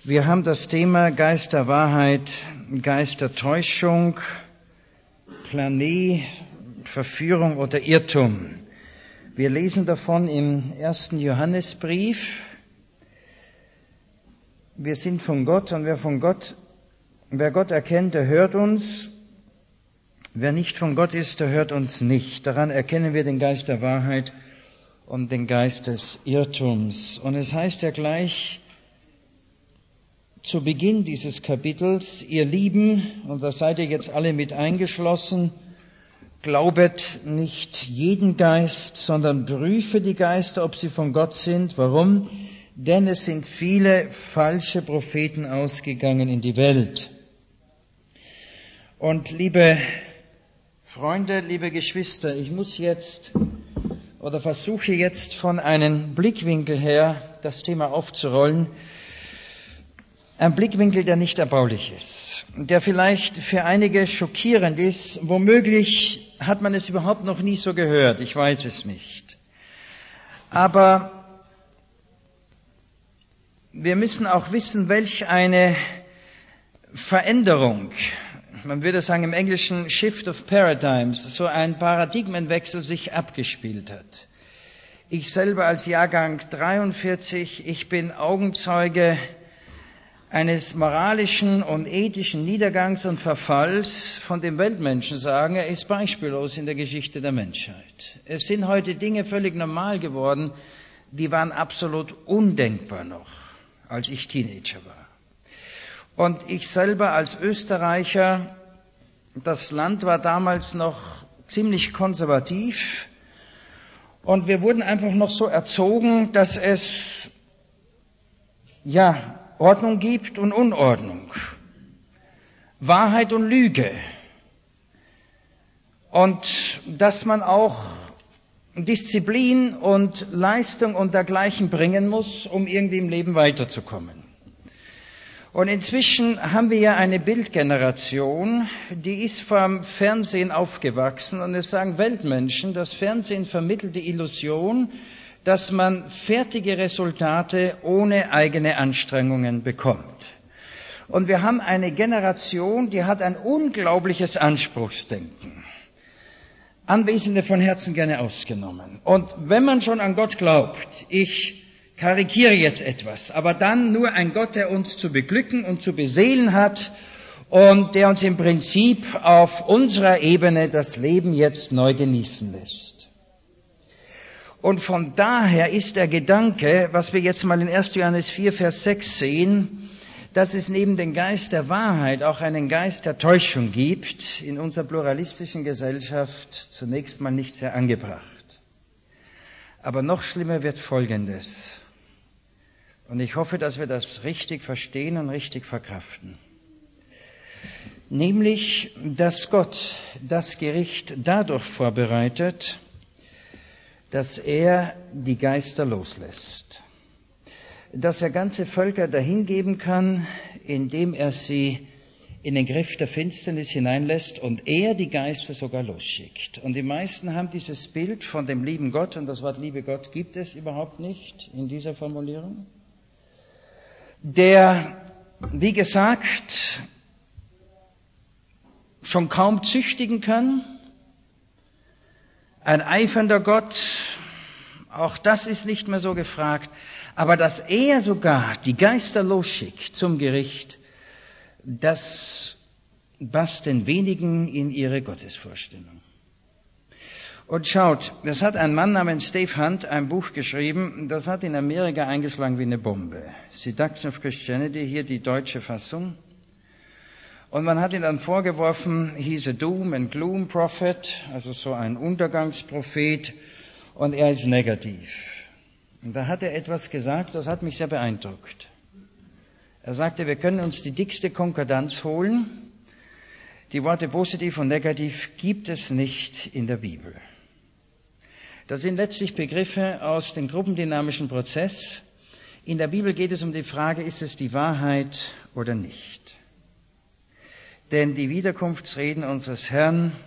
Wir haben das Thema Geist der Wahrheit, Geist der Täuschung, Plané, Verführung oder Irrtum. Wir lesen davon im 1. Johannesbrief. Wir sind von Gott und wer Gott erkennt, der hört uns. Wer nicht von Gott ist, der hört uns nicht. Daran erkennen wir den Geist der Wahrheit und den Geist des Irrtums. Und es heißt ja gleich zu Beginn dieses Kapitels: Ihr Lieben, und da seid ihr jetzt alle mit eingeschlossen, glaubet nicht jeden Geist, sondern prüfe die Geister, ob sie von Gott sind. Warum? Denn es sind viele falsche Propheten ausgegangen in die Welt. Und liebe Freunde, liebe Geschwister, ich muss jetzt oder versuche jetzt von einem Blickwinkel her das Thema aufzurollen. Ein Blickwinkel, der nicht erbaulich ist, der vielleicht für einige schockierend ist. Womöglich hat man es überhaupt noch nie so gehört, ich weiß es nicht. Aber wir müssen auch wissen, welch eine Veränderung, man würde sagen im Englischen Shift of Paradigms, so ein Paradigmenwechsel sich abgespielt hat. Ich selber als Jahrgang 43, ich bin Augenzeuge eines moralischen und ethischen Niedergangs und Verfalls, von dem Weltmenschen sagen, er ist beispiellos in der Geschichte der Menschheit. Es sind heute Dinge völlig normal geworden, die waren absolut undenkbar noch, als ich Teenager war. Und ich selber als Österreicher, das Land war damals noch ziemlich konservativ und wir wurden einfach noch so erzogen, dass es Ordnung gibt und Unordnung, Wahrheit und Lüge und dass man auch Disziplin und Leistung und dergleichen bringen muss, um irgendwie im Leben weiterzukommen. Und inzwischen haben wir ja eine Bildgeneration, die ist vom Fernsehen aufgewachsen und es sagen Weltmenschen, das Fernsehen vermittelt die Illusion, dass man fertige Resultate ohne eigene Anstrengungen bekommt. Und wir haben eine Generation, die hat ein unglaubliches Anspruchsdenken. Anwesende von Herzen gerne ausgenommen. Und wenn man schon an Gott glaubt, ich karikiere jetzt etwas, aber dann nur ein Gott, der uns zu beglücken und zu beseelen hat und der uns im Prinzip auf unserer Ebene das Leben jetzt neu genießen lässt. Und von daher ist der Gedanke, was wir jetzt mal in 1. Johannes 4, Vers 6 sehen, dass es neben dem Geist der Wahrheit auch einen Geist der Täuschung gibt, in unserer pluralistischen Gesellschaft zunächst mal nicht sehr angebracht. Aber noch schlimmer wird Folgendes. Und ich hoffe, dass wir das richtig verstehen und richtig verkraften. Nämlich, dass Gott das Gericht dadurch vorbereitet, dass er die Geister loslässt. Dass er ganze Völker dahingeben kann, indem er sie in den Griff der Finsternis hineinlässt und er die Geister sogar losschickt. Und die meisten haben dieses Bild von dem lieben Gott, und das Wort liebe Gott gibt es überhaupt nicht in dieser Formulierung, der, wie gesagt, schon kaum züchtigen kann, ein eifernder Gott, auch das ist nicht mehr so gefragt, aber dass er sogar die Geister losschickt zum Gericht, das passt den wenigen in ihre Gottesvorstellung. Und schaut, das hat ein Mann namens Dave Hunt ein Buch geschrieben, das hat in Amerika eingeschlagen wie eine Bombe. Seduction of Christianity, hier die deutsche Fassung. Und man hat ihm dann vorgeworfen, he's a Doom and Gloom Prophet, also so ein Untergangsprophet, und er ist negativ. Und da hat er etwas gesagt, das hat mich sehr beeindruckt. Er sagte, wir können uns die dickste Konkordanz holen. Die Worte positiv und negativ gibt es nicht in der Bibel. Das sind letztlich Begriffe aus dem gruppendynamischen Prozess. In der Bibel geht es um die Frage, ist es die Wahrheit oder nicht? Denn die Wiederkunftsreden unseres Herrn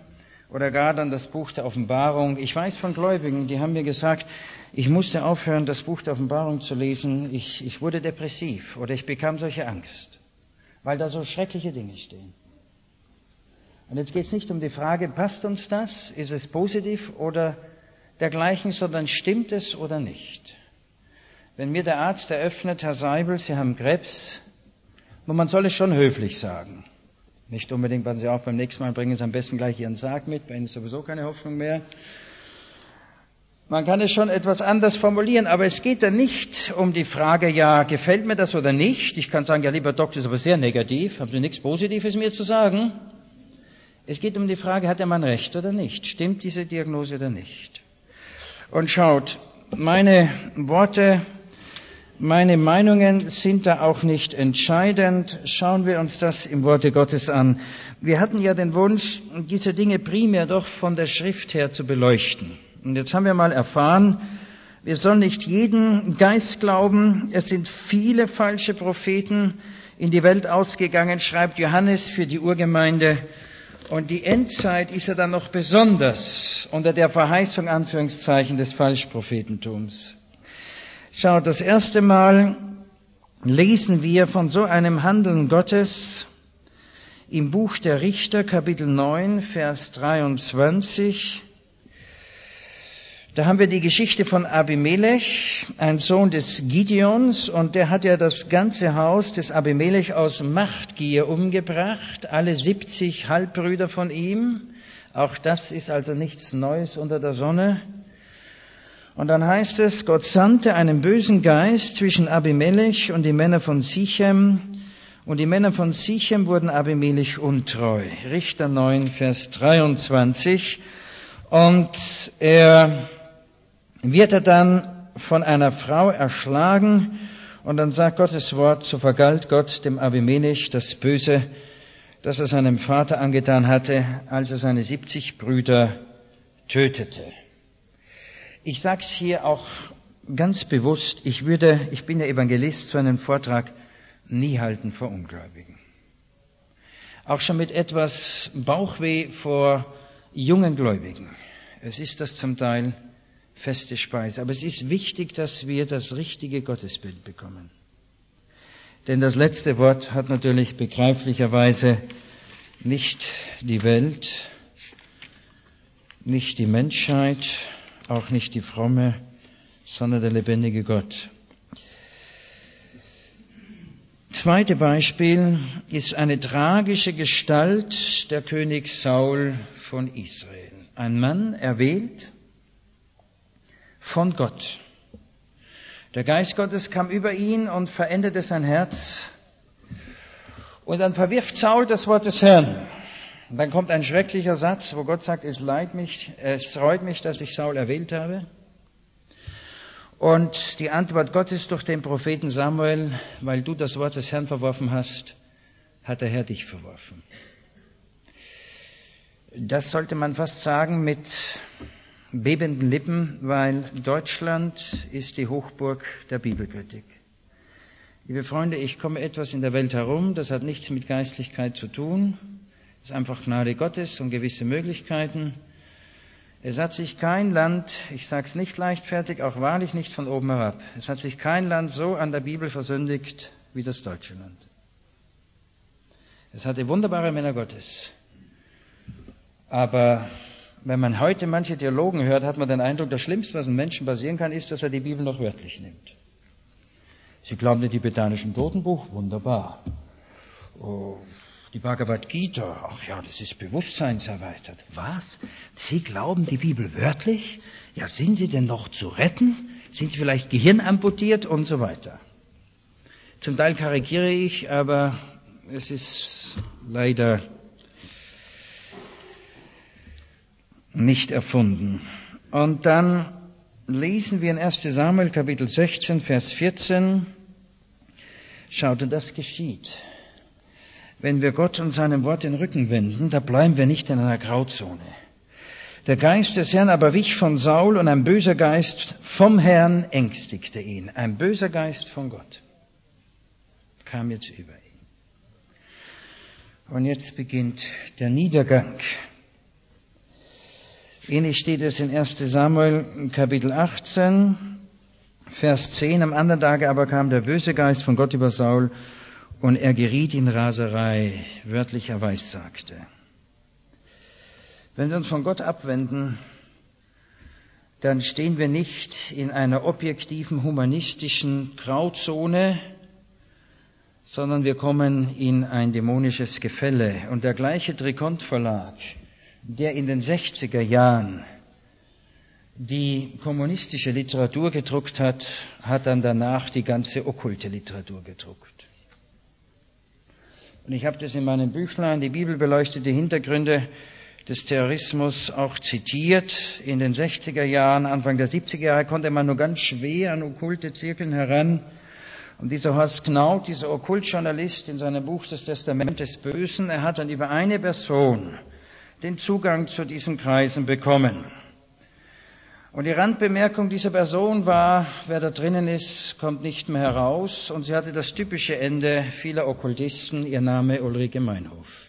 oder gar dann das Buch der Offenbarung. Ich weiß von Gläubigen, die haben mir gesagt, ich musste aufhören, das Buch der Offenbarung zu lesen. Ich wurde depressiv oder ich bekam solche Angst, weil da so schreckliche Dinge stehen. Und jetzt geht es nicht um die Frage, passt uns das? Ist es positiv oder dergleichen, sondern stimmt es oder nicht? Wenn mir der Arzt eröffnet, Herr Seibel, Sie haben Krebs, und man soll es schon höflich sagen. Nicht unbedingt, wenn Sie auch beim nächsten Mal bringen Sie am besten gleich Ihren Sarg mit, bei Ihnen ist sowieso keine Hoffnung mehr. Man kann es schon etwas anders formulieren, aber es geht dann nicht um die Frage, ja, gefällt mir das oder nicht? Ich kann sagen, ja, lieber Doktor, das ist aber sehr negativ, haben Sie nichts Positives mir zu sagen? Es geht um die Frage, hat der Mann recht oder nicht? Stimmt diese Diagnose oder nicht? Und schaut, meine Worte, meine Meinungen sind da auch nicht entscheidend. Schauen wir uns das im Worte Gottes an. Wir hatten ja den Wunsch, diese Dinge primär doch von der Schrift her zu beleuchten. Und jetzt haben wir mal erfahren, wir sollen nicht jeden Geist glauben. Es sind viele falsche Propheten in die Welt ausgegangen, schreibt Johannes für die Urgemeinde. Und die Endzeit ist ja dann noch besonders unter der Verheißung, Anführungszeichen, des Falschprophetentums. Schaut, das erste Mal lesen wir von so einem Handeln Gottes im Buch der Richter, Kapitel 9, Vers 23. Da haben wir die Geschichte von Abimelech, ein Sohn des Gideons, und der hat ja das ganze Haus des Abimelech aus Machtgier umgebracht, alle 70 Halbbrüder von ihm. Auch das ist also nichts Neues unter der Sonne. Und dann heißt es, Gott sandte einen bösen Geist zwischen Abimelech und die Männer von Sichem, und die Männer von Sichem wurden Abimelech untreu. Richter 9, Vers 23. Und er wird dann von einer Frau erschlagen, und dann sagt Gottes Wort, so vergalt Gott dem Abimelech das Böse, das er seinem Vater angetan hatte, als er seine 70 Brüder tötete. Ich sage es hier auch ganz bewusst, ich bin ja Evangelist, so einen Vortrag nie halten vor Ungläubigen. Auch schon mit etwas Bauchweh vor jungen Gläubigen. Es ist das zum Teil feste Speise. Aber es ist wichtig, dass wir das richtige Gottesbild bekommen. Denn das letzte Wort hat natürlich begreiflicherweise nicht die Welt, nicht die Menschheit, auch nicht die Fromme, sondern der lebendige Gott. Zweite Beispiel ist eine tragische Gestalt, der König Saul von Israel. Ein Mann erwählt von Gott. Der Geist Gottes kam über ihn und veränderte sein Herz. Und dann verwirft Saul das Wort des Herrn. Und dann kommt ein schrecklicher Satz, wo Gott sagt, es reut mich, dass ich Saul erwählt habe. Und die Antwort Gottes durch den Propheten Samuel, weil du das Wort des Herrn verworfen hast, hat der Herr dich verworfen. Das sollte man fast sagen mit bebenden Lippen, weil Deutschland ist die Hochburg der Bibelkritik. Liebe Freunde, ich komme etwas in der Welt herum, das hat nichts mit Geistlichkeit zu tun. Das ist einfach Gnade Gottes und gewisse Möglichkeiten. Es hat sich kein Land, ich sage es nicht leichtfertig, auch wahrlich nicht von oben herab, es hat sich kein Land so an der Bibel versündigt wie das deutsche Land. Es hatte wunderbare Männer Gottes. Aber wenn man heute manche Theologen hört, hat man den Eindruck, das Schlimmste, was einem Menschen passieren kann, ist, dass er die Bibel noch wörtlich nimmt. Sie glauben den tibetanischen Totenbuch? Wunderbar. Oh, die Bhagavad Gita? Ach ja, das ist bewusstseinserweitert. Was? Sie glauben die Bibel wörtlich? Ja, sind Sie denn noch zu retten? Sind Sie vielleicht gehirnamputiert und so weiter? Zum Teil karikiere ich, aber es ist leider nicht erfunden. Und dann lesen wir in 1. Samuel Kapitel 16, Vers 14. Schaut, und das geschieht. Wenn wir Gott und seinem Wort den Rücken wenden, da bleiben wir nicht in einer Grauzone. Der Geist des Herrn aber wich von Saul und ein böser Geist vom Herrn ängstigte ihn. Ein böser Geist von Gott kam jetzt über ihn. Und jetzt beginnt der Niedergang. Ähnlich steht es in 1. Samuel, Kapitel 18, Vers 10. Am anderen Tage aber kam der böse Geist von Gott über Saul und er geriet in Raserei, wörtlich er weissagte. Wenn wir uns von Gott abwenden, dann stehen wir nicht in einer objektiven, humanistischen Grauzone, sondern wir kommen in ein dämonisches Gefälle. Und der gleiche Trikont Verlag, der in den 60er Jahren die kommunistische Literatur gedruckt hat, hat dann danach die ganze okkulte Literatur gedruckt. Und ich habe das in meinem Büchlein, die bibelbeleuchtete Hintergründe des Terrorismus, auch zitiert. In den 60er Jahren, Anfang der 70er Jahre konnte man nur ganz schwer an okkulte Zirkeln heran. Und dieser Horst Knaut, dieser Okkultjournalist in seinem Buch Das Testament des Bösen, er hat dann über eine Person den Zugang zu diesen Kreisen bekommen. Und die Randbemerkung dieser Person war, wer da drinnen ist, kommt nicht mehr heraus. Und sie hatte das typische Ende vieler Okkultisten, ihr Name Ulrike Meinhof.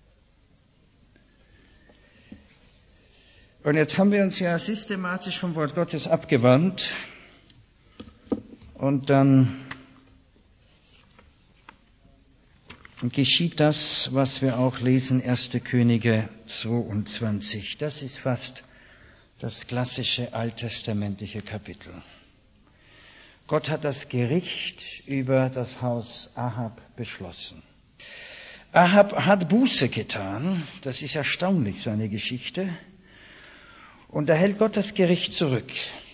Und jetzt haben wir uns ja systematisch vom Wort Gottes abgewandt. Und dann geschieht das, was wir auch lesen, 1. Könige 22. Das ist fast das klassische alttestamentliche Kapitel. Gott hat das Gericht über das Haus Ahab beschlossen. Ahab hat Buße getan, das ist erstaunlich, seine Geschichte, und da hält Gott das Gericht zurück.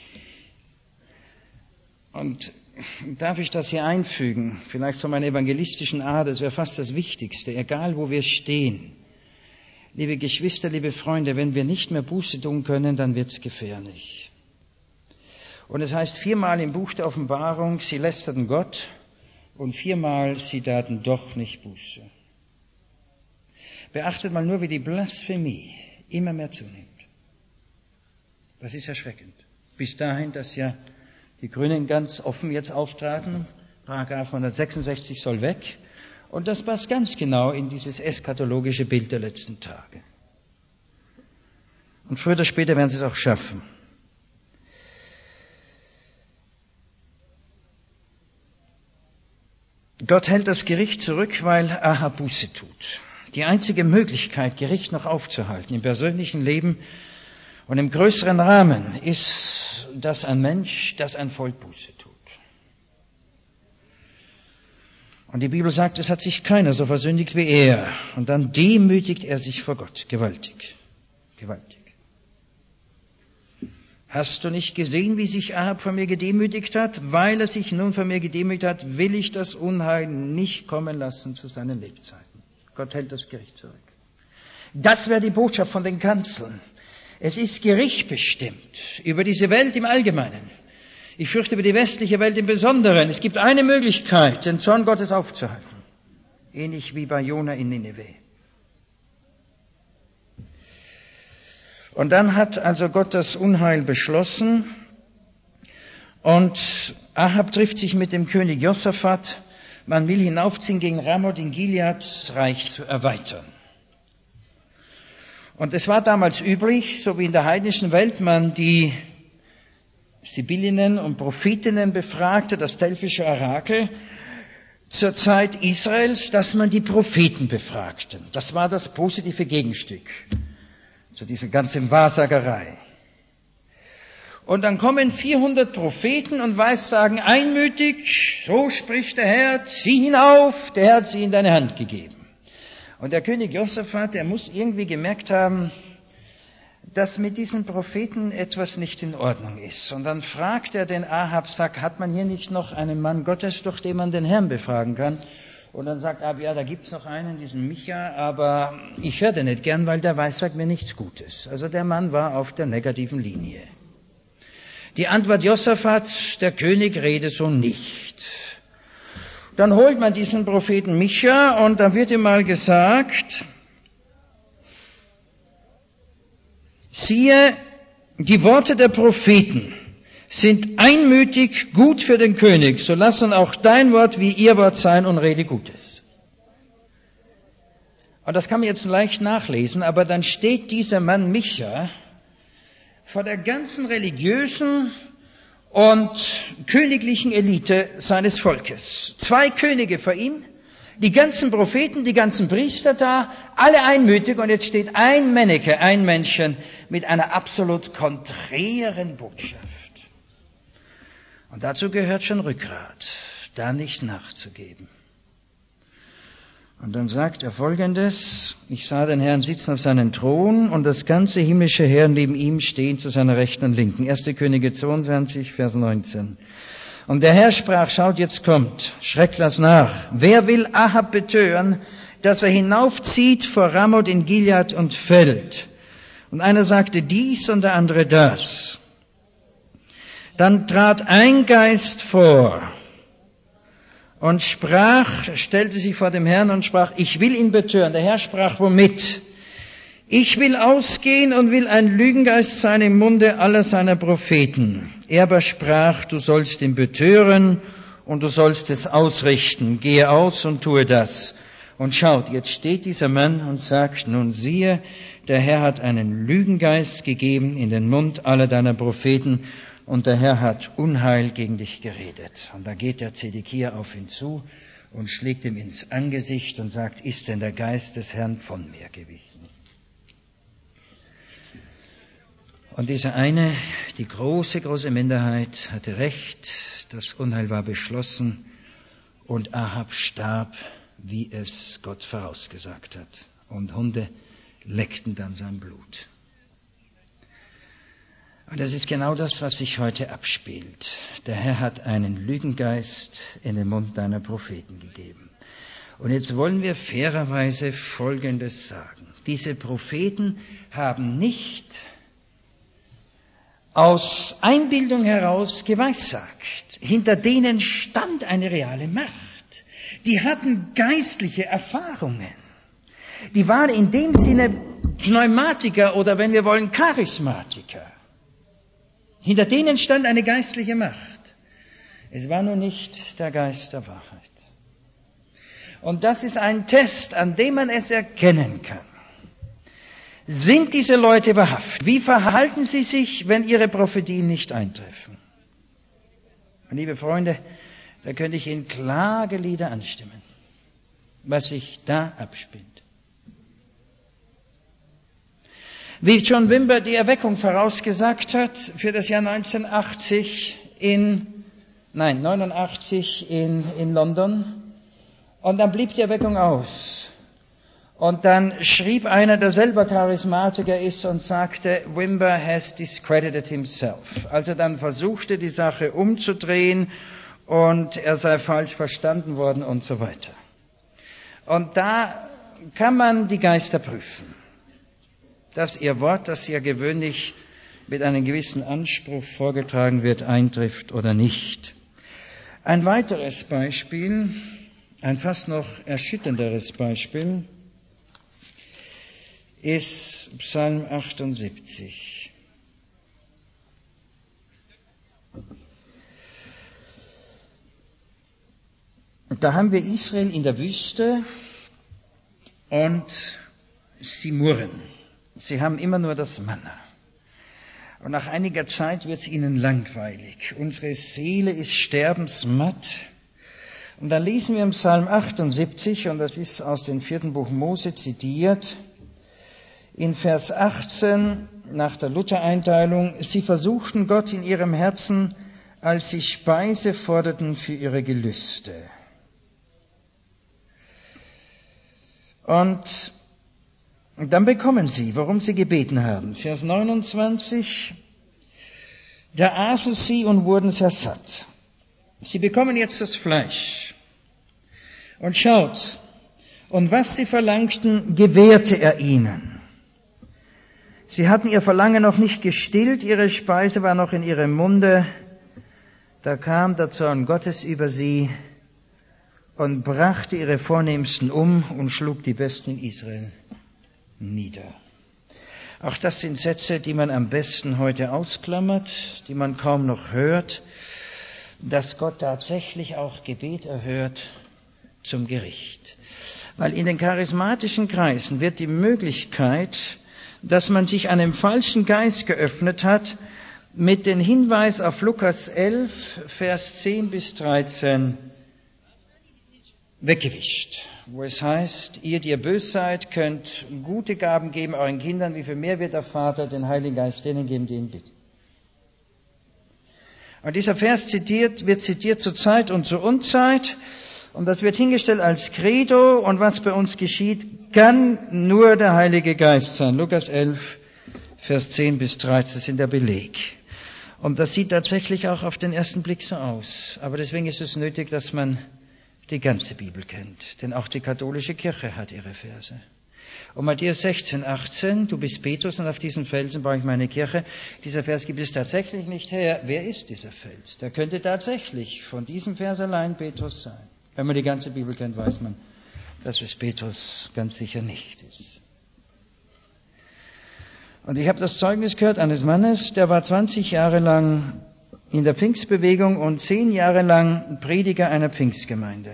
Und darf ich das hier einfügen, vielleicht von meiner evangelistischen Art, das wäre fast das Wichtigste, egal wo wir stehen. Liebe Geschwister, liebe Freunde, wenn wir nicht mehr Buße tun können, dann wird's gefährlich. Und es heißt 4-mal im Buch der Offenbarung, sie lästerten Gott und 4-mal sie taten doch nicht Buße. Beachtet mal nur, wie die Blasphemie immer mehr zunimmt. Das ist erschreckend. Bis dahin, dass ja die Grünen ganz offen jetzt auftraten, Paragraph 166 soll weg. Und das passt ganz genau in dieses eschatologische Bild der letzten Tage. Und früher oder später werden sie es auch schaffen. Gott hält das Gericht zurück, weil Ahab Buße tut. Die einzige Möglichkeit, Gericht noch aufzuhalten im persönlichen Leben und im größeren Rahmen, ist, dass ein Mensch, dass ein Volk Buße tut. Und die Bibel sagt, es hat sich keiner so versündigt wie er. Und dann demütigt er sich vor Gott. Gewaltig. Gewaltig. Hast du nicht gesehen, wie sich Ahab vor mir gedemütigt hat? Weil er sich nun vor mir gedemütigt hat, will ich das Unheil nicht kommen lassen zu seinen Lebzeiten. Gott hält das Gericht zurück. Das wäre die Botschaft von den Kanzeln. Es ist Gericht bestimmt über diese Welt im Allgemeinen. Ich fürchte über die westliche Welt im Besonderen. Es gibt eine Möglichkeit, den Zorn Gottes aufzuhalten. Ähnlich wie bei Jona in Nineveh. Und dann hat also Gott das Unheil beschlossen. Und Ahab trifft sich mit dem König Josaphat. Man will hinaufziehen gegen Ramoth in Gilead, das Reich zu erweitern. Und es war damals üblich, so wie in der heidnischen Welt, man die Sibyllinnen und Prophetinnen befragte, das delphische Orakel, zur Zeit Israels, dass man die Propheten befragte. Das war das positive Gegenstück zu dieser ganzen Wahrsagerei. Und dann kommen 400 Propheten und weissagen einmütig, so spricht der Herr, zieh hinauf, der Herr hat sie in deine Hand gegeben. Und der König Josaphat, der muss irgendwie gemerkt haben, dass mit diesen Propheten etwas nicht in Ordnung ist. Und dann fragt er den Ahab, sagt, hat man hier nicht noch einen Mann Gottes, durch den man den Herrn befragen kann? Und dann sagt Ahab, ja, da gibt's noch einen, diesen Micha, aber ich höre den nicht gern, weil der weissagt mir nichts Gutes. Also der Mann war auf der negativen Linie. Die Antwort Josaphats, der König rede so nicht. Dann holt man diesen Propheten Micha und dann wird ihm mal gesagt, siehe, die Worte der Propheten sind einmütig gut für den König, so lass nun auch dein Wort wie ihr Wort sein und rede Gutes. Und das kann man jetzt leicht nachlesen, aber dann steht dieser Mann Micha vor der ganzen religiösen und königlichen Elite seines Volkes. 2 Könige vor ihm, die ganzen Propheten, die ganzen Priester da, alle einmütig, und jetzt steht ein Männeke, ein Männchen mit einer absolut konträren Botschaft. Und dazu gehört schon Rückgrat, da nicht nachzugeben. Und dann sagt er Folgendes: Ich sah den Herrn sitzen auf seinem Thron und das ganze himmlische Heer neben ihm stehen zu seiner Rechten und Linken. 1. Könige 22, Vers 19. Und der Herr sprach, schaut, jetzt kommt, schreckt das nach. Wer will Ahab betören, dass er hinaufzieht vor Ramoth in Gilead und fällt? Und einer sagte dies und der andere das. Dann trat ein Geist vor und stellte sich vor dem Herrn und sprach, ich will ihn betören. Der Herr sprach, womit? Ich will ausgehen und will ein Lügengeist sein im Munde aller seiner Propheten. Er aber sprach, du sollst ihn betören und du sollst es ausrichten. Gehe aus und tue das. Und schaut, jetzt steht dieser Mann und sagt, nun siehe, der Herr hat einen Lügengeist gegeben in den Mund aller deiner Propheten und der Herr hat Unheil gegen dich geredet. Und da geht der Zedekia auf ihn zu und schlägt ihm ins Angesicht und sagt, ist denn der Geist des Herrn von mir gewichen? Und diese eine, die große, große Minderheit hatte recht, das Unheil war beschlossen und Ahab starb, wie es Gott vorausgesagt hat. Und Hunde leckten dann sein Blut. Und das ist genau das, was sich heute abspielt. Der Herr hat einen Lügengeist in den Mund deiner Propheten gegeben. Und jetzt wollen wir fairerweise Folgendes sagen. Diese Propheten haben nicht aus Einbildung heraus geweissagt. Hinter denen stand eine reale Macht. Die hatten geistliche Erfahrungen. Die waren in dem Sinne Pneumatiker oder, wenn wir wollen, Charismatiker. Hinter denen stand eine geistliche Macht. Es war nur nicht der Geist der Wahrheit. Und das ist ein Test, an dem man es erkennen kann. Sind diese Leute wahrhaft? Wie verhalten sie sich, wenn ihre Prophetien nicht eintreffen? Und liebe Freunde, da könnte ich Ihnen Klagelieder anstimmen, was sich da abspielt. Wie John Wimber die Erweckung vorausgesagt hat für das Jahr 89 in London. Und dann blieb die Erweckung aus. Und dann schrieb einer, der selber Charismatiker ist, und sagte, Wimber has discredited himself. Also dann versuchte die Sache umzudrehen und er sei falsch verstanden worden und so weiter. Und da kann man die Geister prüfen, dass ihr Wort, das ja gewöhnlich mit einem gewissen Anspruch vorgetragen wird, eintrifft oder nicht. Ein weiteres Beispiel, ein fast noch erschütternderes Beispiel, ist Psalm 78. Da haben wir Israel in der Wüste und sie murren. Sie haben immer nur das Manna. Und nach einiger Zeit wird es ihnen langweilig. Unsere Seele ist sterbensmatt. Und dann lesen wir im Psalm 78, und das ist aus dem 4. Buch Mose zitiert, in Vers 18 nach der Luther-Einteilung, sie versuchten Gott in ihrem Herzen, als sie Speise forderten für ihre Gelüste. Und dann bekommen sie, worum sie gebeten haben. Vers 29, da aßen sie und wurden sehr satt. Sie bekommen jetzt das Fleisch. Und schaut, und was sie verlangten, gewährte er ihnen. Sie hatten ihr Verlangen noch nicht gestillt, ihre Speise war noch in ihrem Munde. Da kam der Zorn Gottes über sie und brachte ihre Vornehmsten um und schlug die Besten in Israel nieder. Auch das sind Sätze, die man am besten heute ausklammert, die man kaum noch hört, dass Gott tatsächlich auch Gebet erhört zum Gericht. Weil in den charismatischen Kreisen wird die Möglichkeit dass man sich einem falschen Geist geöffnet hat, mit dem Hinweis auf Lukas 11, Vers 10 bis 13 weggewischt, wo es heißt, ihr, die ihr bös seid, könnt gute Gaben geben euren Kindern, wie viel mehr wird der Vater den Heiligen Geist denen geben, die ihn bitten. Und dieser Vers wird zitiert zur Zeit und zur Unzeit, und das wird hingestellt als Credo, und was bei uns geschieht, kann nur der Heilige Geist sein. Lukas 11, Vers 10 bis 13, das ist der Beleg. Und das sieht tatsächlich auch auf den ersten Blick so aus. Aber deswegen ist es nötig, dass man die ganze Bibel kennt. Denn auch die katholische Kirche hat ihre Verse. Und Matthäus 16, 18, du bist Petrus und auf diesen Felsen baue ich meine Kirche. Dieser Vers gibt es tatsächlich nicht her. Wer ist dieser Fels? Der könnte tatsächlich von diesem Vers allein Petrus sein. Wenn man die ganze Bibel kennt, weiß man, dass es Petrus ganz sicher nicht ist. Und ich habe das Zeugnis gehört eines Mannes, der war 20 Jahre lang in der Pfingstbewegung und 10 Jahre lang Prediger einer Pfingstgemeinde.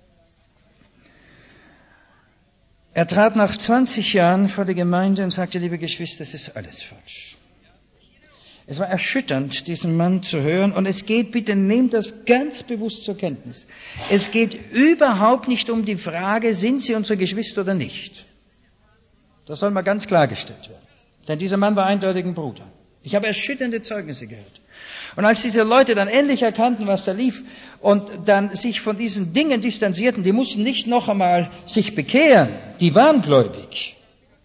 Er trat nach 20 Jahren vor die Gemeinde und sagte, liebe Geschwister, es ist alles falsch. Es war erschütternd, diesen Mann zu hören. Und es geht, bitte nehmt das ganz bewusst zur Kenntnis. Es geht überhaupt nicht um die Frage, sind sie unsere Geschwister oder nicht. Das soll mal ganz klargestellt werden. Denn dieser Mann war eindeutig ein Bruder. Ich habe erschütternde Zeugnisse gehört. Und als diese Leute dann endlich erkannten, was da lief, und dann sich von diesen Dingen distanzierten, die mussten nicht noch einmal sich bekehren, die waren gläubig.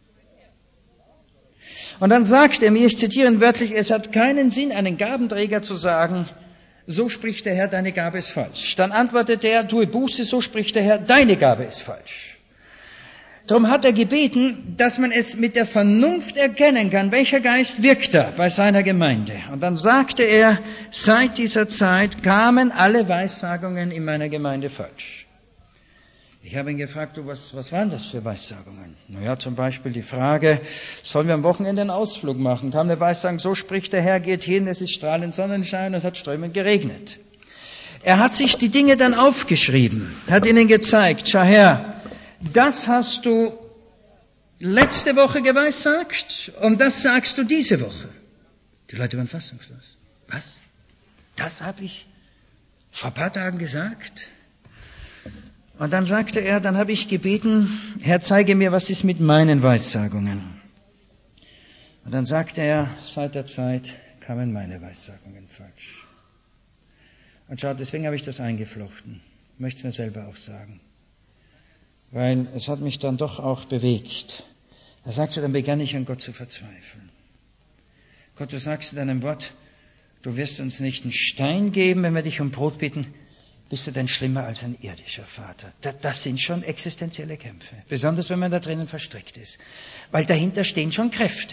Und dann sagte er mir, ich zitiere ihn wörtlich, es hat keinen Sinn, einen Gabenträger zu sagen, so spricht der Herr, deine Gabe ist falsch. Dann antwortete er, tue Buße, so spricht der Herr, deine Gabe ist falsch. Darum hat er gebeten, dass man es mit der Vernunft erkennen kann, welcher Geist wirkt da bei seiner Gemeinde. Und dann sagte er, seit dieser Zeit kamen alle Weissagungen in meiner Gemeinde falsch. Ich habe ihn gefragt, du, was waren das für Weissagungen? Naja, zum Beispiel die Frage, sollen wir am Wochenende einen Ausflug machen? Kam eine Weissagung, so spricht der Herr, geht hin, es ist strahlend Sonnenschein, es hat strömend geregnet. Er hat sich die Dinge dann aufgeschrieben, hat ihnen gezeigt, schau her, das hast du letzte Woche geweissagt und das sagst du diese Woche. Die Leute waren fassungslos. Was? Das habe ich vor ein paar Tagen gesagt? Und dann sagte er, dann habe ich gebeten, Herr, zeige mir, was ist mit meinen Weissagungen. Und dann sagte er, seit der Zeit kamen meine Weissagungen falsch. Und schaut, deswegen habe ich das eingeflochten. Ich möchte es mir selber auch sagen. Weil es hat mich dann doch auch bewegt. Er sagte, dann begann ich an Gott zu verzweifeln. Gott, du sagst in deinem Wort, du wirst uns nicht einen Stein geben, wenn wir dich um Brot bitten. Bist du denn schlimmer als ein irdischer Vater? Das sind schon existenzielle Kämpfe. Besonders, wenn man da drinnen verstrickt ist. Weil dahinter stehen schon Kräfte.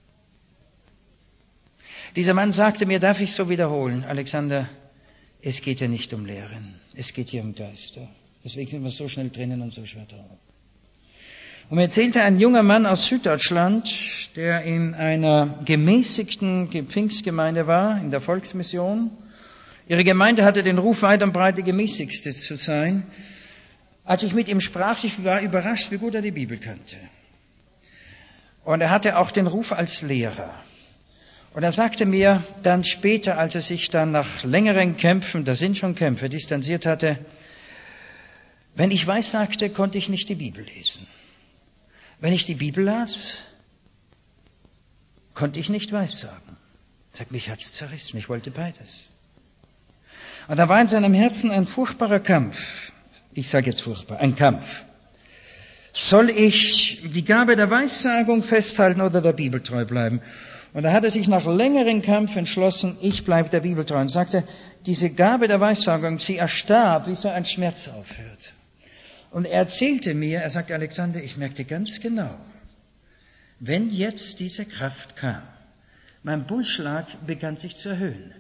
Dieser Mann sagte mir, darf ich so wiederholen, Alexander, es geht ja nicht um Lehren. Es geht hier um Geister. Deswegen sind wir so schnell drinnen und so schwer drauf. Und mir erzählte ein junger Mann aus Süddeutschland, der in einer gemäßigten Pfingstgemeinde war, in der Volksmission. Ihre Gemeinde hatte den Ruf, weit und breit die gemäßigste zu sein. Als ich mit ihm sprach, ich war überrascht, wie gut er die Bibel kannte. Und er hatte auch den Ruf als Lehrer. Und er sagte mir dann später, als er sich dann nach längeren Kämpfen, das sind schon Kämpfe, distanziert hatte, wenn ich weissagte, konnte ich nicht die Bibel lesen. Wenn ich die Bibel las, konnte ich nicht weissagen. Sagt, mich hat's zerrissen, ich wollte beides. Und da war in seinem Herzen ein furchtbarer Kampf. Ich sage jetzt furchtbar, ein Kampf. Soll ich die Gabe der Weissagung festhalten oder der Bibel treu bleiben? Und da hat er sich nach längerem Kampf entschlossen, ich bleibe der Bibel treu. Und sagte, diese Gabe der Weissagung, sie erstarb, wie so ein Schmerz aufhört. Und er erzählte mir, er sagte, Alexander, ich merkte ganz genau, wenn jetzt diese Kraft kam, mein Pulsschlag begann sich zu erhöhen.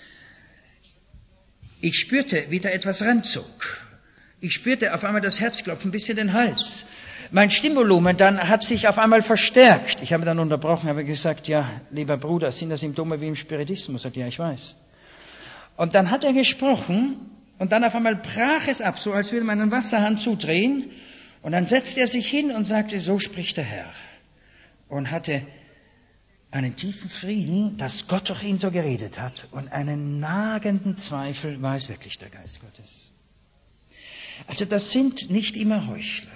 Ich spürte, wie da etwas ranzog. Ich spürte auf einmal das Herzklopfen bis in den Hals. Mein Stimmvolumen dann hat sich auf einmal verstärkt. Ich habe dann unterbrochen, habe gesagt, ja, lieber Bruder, sind das Symptome wie im Spiritismus? Sagt, ja, ich weiß. Und dann hat er gesprochen und dann auf einmal brach es ab, so als würde man einen Wasserhahn zudrehen. Und dann setzte er sich hin und sagte, so spricht der Herr. und hatte einen tiefen Frieden, dass Gott durch ihn so geredet hat, und einen nagenden Zweifel, war es wirklich der Geist Gottes? Also das sind nicht immer Heuchler.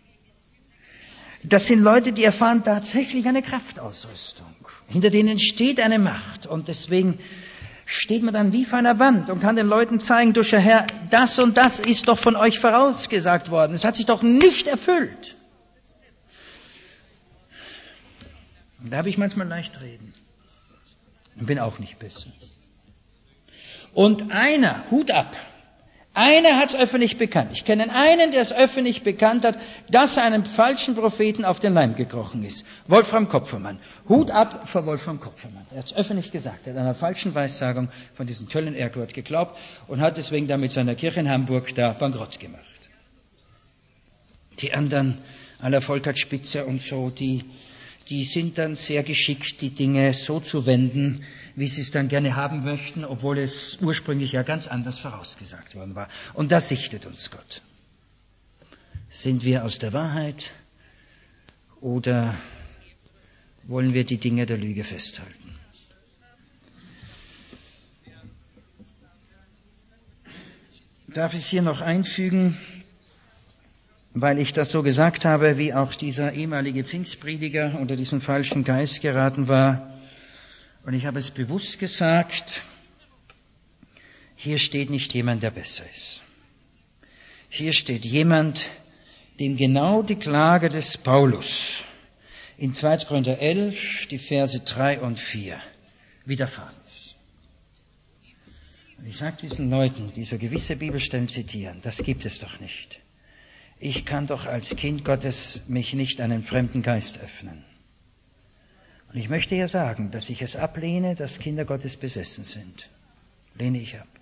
Das sind Leute, die erfahren tatsächlich eine Kraftausrüstung. Hinter denen steht eine Macht, und deswegen steht man dann wie vor einer Wand und kann den Leuten zeigen, durch der Herr, das und das ist doch von euch vorausgesagt worden. Es hat sich doch nicht erfüllt. Und da habe ich manchmal leicht reden. Und bin auch nicht besser. Und einer, Hut ab, einer hat es öffentlich bekannt. Ich kenne einen, der es öffentlich bekannt hat, dass er einem falschen Propheten auf den Leim gekrochen ist. Wolfram Kopfermann. Hut ab vor Wolfram Kopfermann. Er hat es öffentlich gesagt. Er hat einer falschen Weissagung von diesem Köln-Erkurt geglaubt und hat deswegen da mit seiner Kirche in Hamburg da bankrott gemacht. Die anderen, à la Volkert Spitzer und so, die sind dann sehr geschickt, die Dinge so zu wenden, wie sie es dann gerne haben möchten, obwohl es ursprünglich ja ganz anders vorausgesagt worden war. Und da sichtet uns Gott. Sind wir aus der Wahrheit oder wollen wir die Dinge der Lüge festhalten? Darf ich hier noch einfügen, weil ich das so gesagt habe, wie auch dieser ehemalige Pfingstprediger unter diesen falschen Geist geraten war. Und ich habe es bewusst gesagt, hier steht nicht jemand, der besser ist. Hier steht jemand, dem genau die Klage des Paulus in 2. Korinther 11, die Verse 3 und 4 widerfahren ist. Und ich sage diesen Leuten, die so gewisse Bibelstellen zitieren, das gibt es doch nicht. Ich kann doch als Kind Gottes mich nicht einem fremden Geist öffnen. Und ich möchte ja sagen, dass ich es ablehne, dass Kinder Gottes besessen sind. Lehne ich ab.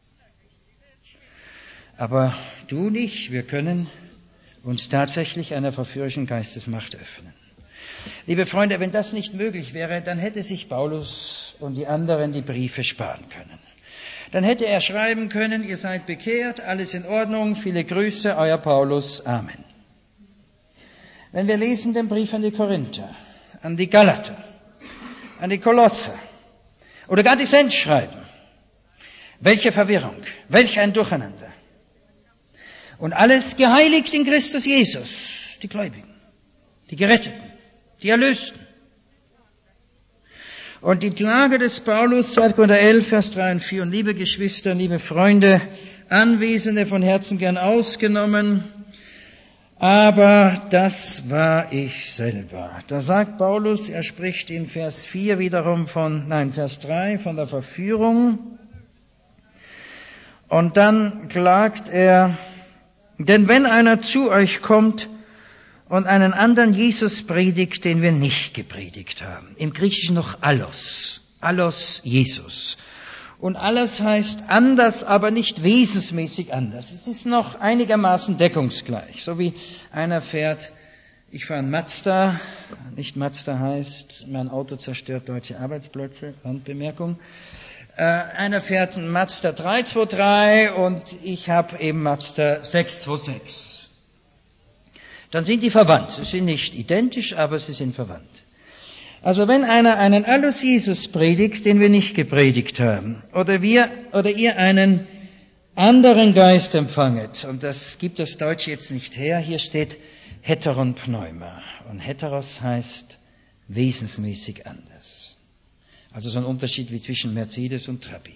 Aber du nicht, wir können uns tatsächlich einer verführerischen Geistesmacht öffnen. Liebe Freunde, wenn das nicht möglich wäre, dann hätte sich Paulus und die anderen die Briefe sparen können. Dann hätte er schreiben können, ihr seid bekehrt, alles in Ordnung, viele Grüße, euer Paulus, Amen. Wenn wir lesen den Brief an die Korinther, an die Galater, an die Kolosser oder gar die Sendschreiben, welche Verwirrung, welch ein Durcheinander. Und alles geheiligt in Christus Jesus, die Gläubigen, die Geretteten, die Erlösten. Und die Klage des Paulus, 2. Korinther 11, Vers 3 und 4, und liebe Geschwister, liebe Freunde, Anwesende von Herzen gern ausgenommen, aber das war ich selber. Da sagt Paulus, er spricht in Vers 4 wiederum Vers 3 von der Verführung. Und dann klagt er, denn wenn einer zu euch kommt und einen anderen Jesus predigt, den wir nicht gepredigt haben. Im Griechischen noch allos Jesus. Und allos heißt anders, aber nicht wesensmäßig anders. Es ist noch einigermaßen deckungsgleich. So wie einer fährt, ich fahre ein Mazda, nicht Mazda heißt, mein Auto zerstört deutsche Arbeitsplätze, Randbemerkung. Einer fährt ein Mazda 323 und ich habe eben Mazda 626. Dann sind die verwandt. Sie sind nicht identisch, aber sie sind verwandt. Also wenn einer einen allos Jesus predigt, den wir nicht gepredigt haben, oder ihr einen anderen Geist empfanget, und das gibt das Deutsche jetzt nicht her, hier steht Heteron Pneuma. Und Heteros heißt wesensmäßig anders. Also so ein Unterschied wie zwischen Mercedes und Trabi.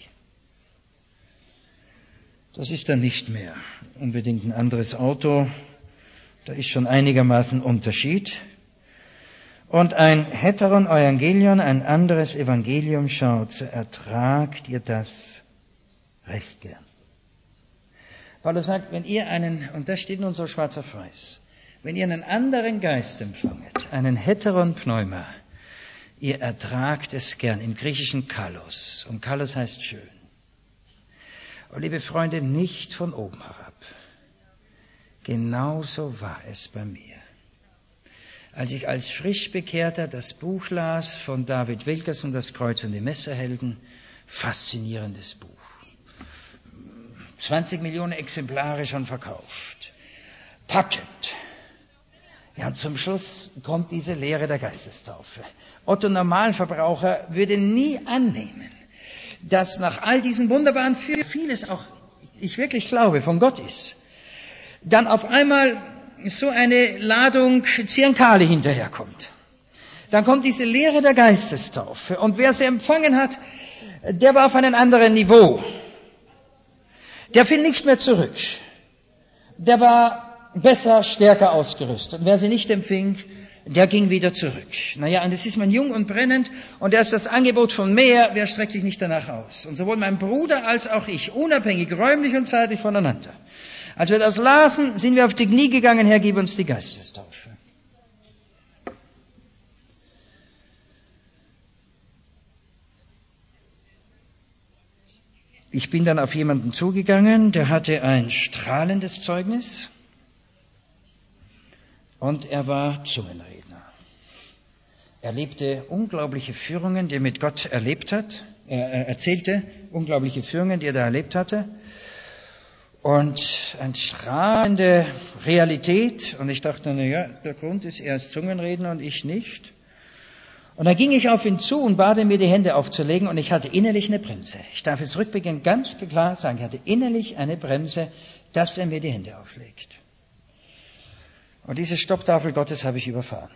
Das ist dann nicht mehr unbedingt ein anderes Auto. Da ist schon einigermaßen Unterschied. Und ein Heteron Evangelion, ein anderes Evangelium, schaut, so ertragt ihr das recht gern. Paulus sagt, wenn ihr und das steht nun so schwarz auf weiß, wenn ihr einen anderen Geist empfanget, einen Heteron Pneuma, ihr ertragt es gern, im Griechischen Kalos. Und Kalos heißt schön. Und liebe Freunde, nicht von oben herab. Genauso war es bei mir. Als ich als Frischbekehrter das Buch las von David Wilkerson, Das Kreuz und die Messerhelden, faszinierendes Buch. 20 Millionen Exemplare schon verkauft. Packend. Ja, und zum Schluss kommt diese Lehre der Geistestaufe. Otto Normalverbraucher würde nie annehmen, dass nach all diesen wunderbaren vieles auch, ich wirklich glaube, von Gott ist, dann auf einmal so eine Ladung Zyankali hinterherkommt. Dann kommt diese Lehre der Geistestaufe. Und wer sie empfangen hat, der war auf einem anderen Niveau. Der fiel nicht mehr zurück. Der war besser, stärker ausgerüstet. Und wer sie nicht empfing, der ging wieder zurück. Naja, und es ist man jung und brennend und da ist das Angebot von mehr, wer streckt sich nicht danach aus? Und sowohl mein Bruder als auch ich, unabhängig, räumlich und zeitlich voneinander. Als wir das lasen, sind wir auf die Knie gegangen, Herr, gib uns die Geistestaufe. Ich bin dann auf jemanden zugegangen, der hatte ein strahlendes Zeugnis und er war Zungenredner. Er lebte unglaubliche Führungen, die er mit Gott erlebt hat. Er erzählte unglaubliche Führungen, die er da erlebt hatte. Und eine strahlende Realität. Und ich dachte, naja, der Grund ist, er ist Zungenredner und ich nicht. Und dann ging ich auf ihn zu und bat ihn, mir die Hände aufzulegen. Und ich hatte innerlich eine Bremse. Ich darf es rückblickend ganz klar sagen, ich hatte innerlich eine Bremse, dass er mir die Hände auflegt. Und diese Stopptafel Gottes habe ich überfahren.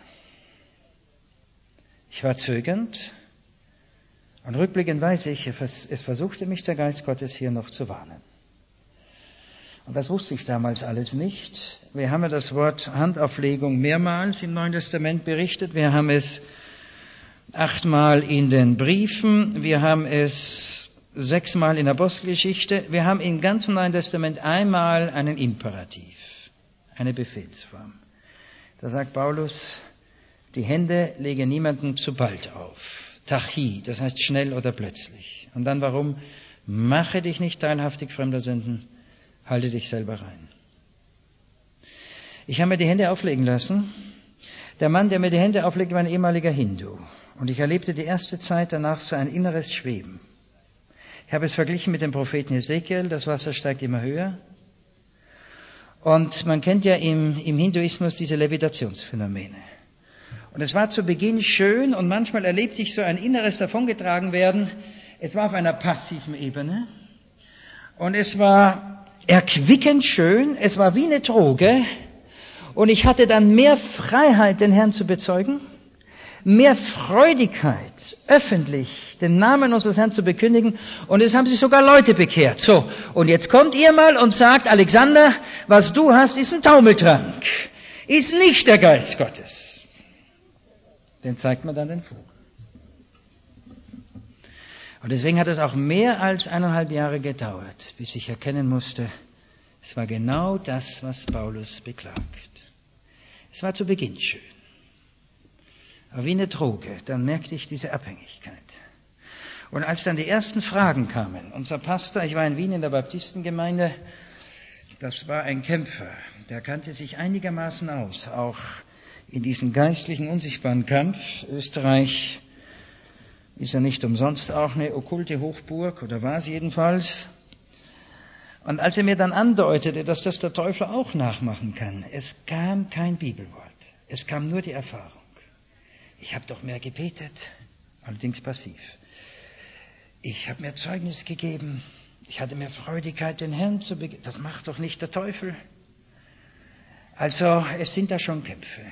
Ich war zögernd. Und rückblickend weiß ich, es versuchte mich der Geist Gottes hier noch zu warnen. Und das wusste ich damals alles nicht. Wir haben ja das Wort Handauflegung mehrmals im Neuen Testament berichtet. Wir haben es 8-mal in den Briefen. Wir haben es 6-mal in der Apostelgeschichte. Wir haben im ganzen Neuen Testament einmal einen Imperativ, eine Befehlsform. Da sagt Paulus, die Hände lege niemandem zu bald auf. Tachie, das heißt schnell oder plötzlich. Und dann warum? Mache dich nicht teilhaftig fremder Sünden, halte dich selber rein. Ich habe mir die Hände auflegen lassen. Der Mann, der mir die Hände auflegte, war ein ehemaliger Hindu. Und ich erlebte die erste Zeit danach so ein inneres Schweben. Ich habe es verglichen mit dem Propheten Ezekiel, das Wasser steigt immer höher. Und man kennt ja im Hinduismus diese Levitationsphänomene. Und es war zu Beginn schön und manchmal erlebte ich so ein inneres davongetragen werden. Es war auf einer passiven Ebene. Und es war erquickend schön, es war wie eine Droge. Und ich hatte dann mehr Freiheit, den Herrn zu bezeugen, mehr Freudigkeit, öffentlich den Namen unseres Herrn zu bekündigen. Und es haben sich sogar Leute bekehrt. So, und jetzt kommt ihr mal und sagt, Alexander, was du hast, ist ein Taumeltrank. Ist nicht der Geist Gottes. Den zeigt man dann den Vogel. Und deswegen hat es auch mehr als 1,5 Jahre gedauert, bis ich erkennen musste, es war genau das, was Paulus beklagt. Es war zu Beginn schön. Aber wie eine Droge, dann merkte ich diese Abhängigkeit. Und als dann die ersten Fragen kamen, unser Pastor, ich war in Wien in der Baptistengemeinde, das war ein Kämpfer, der kannte sich einigermaßen aus, auch in diesem geistlichen, unsichtbaren Kampf. Österreich ist ja nicht umsonst auch eine okkulte Hochburg, oder war es jedenfalls. Und als er mir dann andeutete, dass das der Teufel auch nachmachen kann, es kam kein Bibelwort, es kam nur die Erfahrung. Ich habe doch mehr gebetet, allerdings passiv. Ich habe mir Zeugnis gegeben, ich hatte mehr Freudigkeit, den Herrn zu begegnen. Das macht doch nicht der Teufel. Also es sind da schon Kämpfe.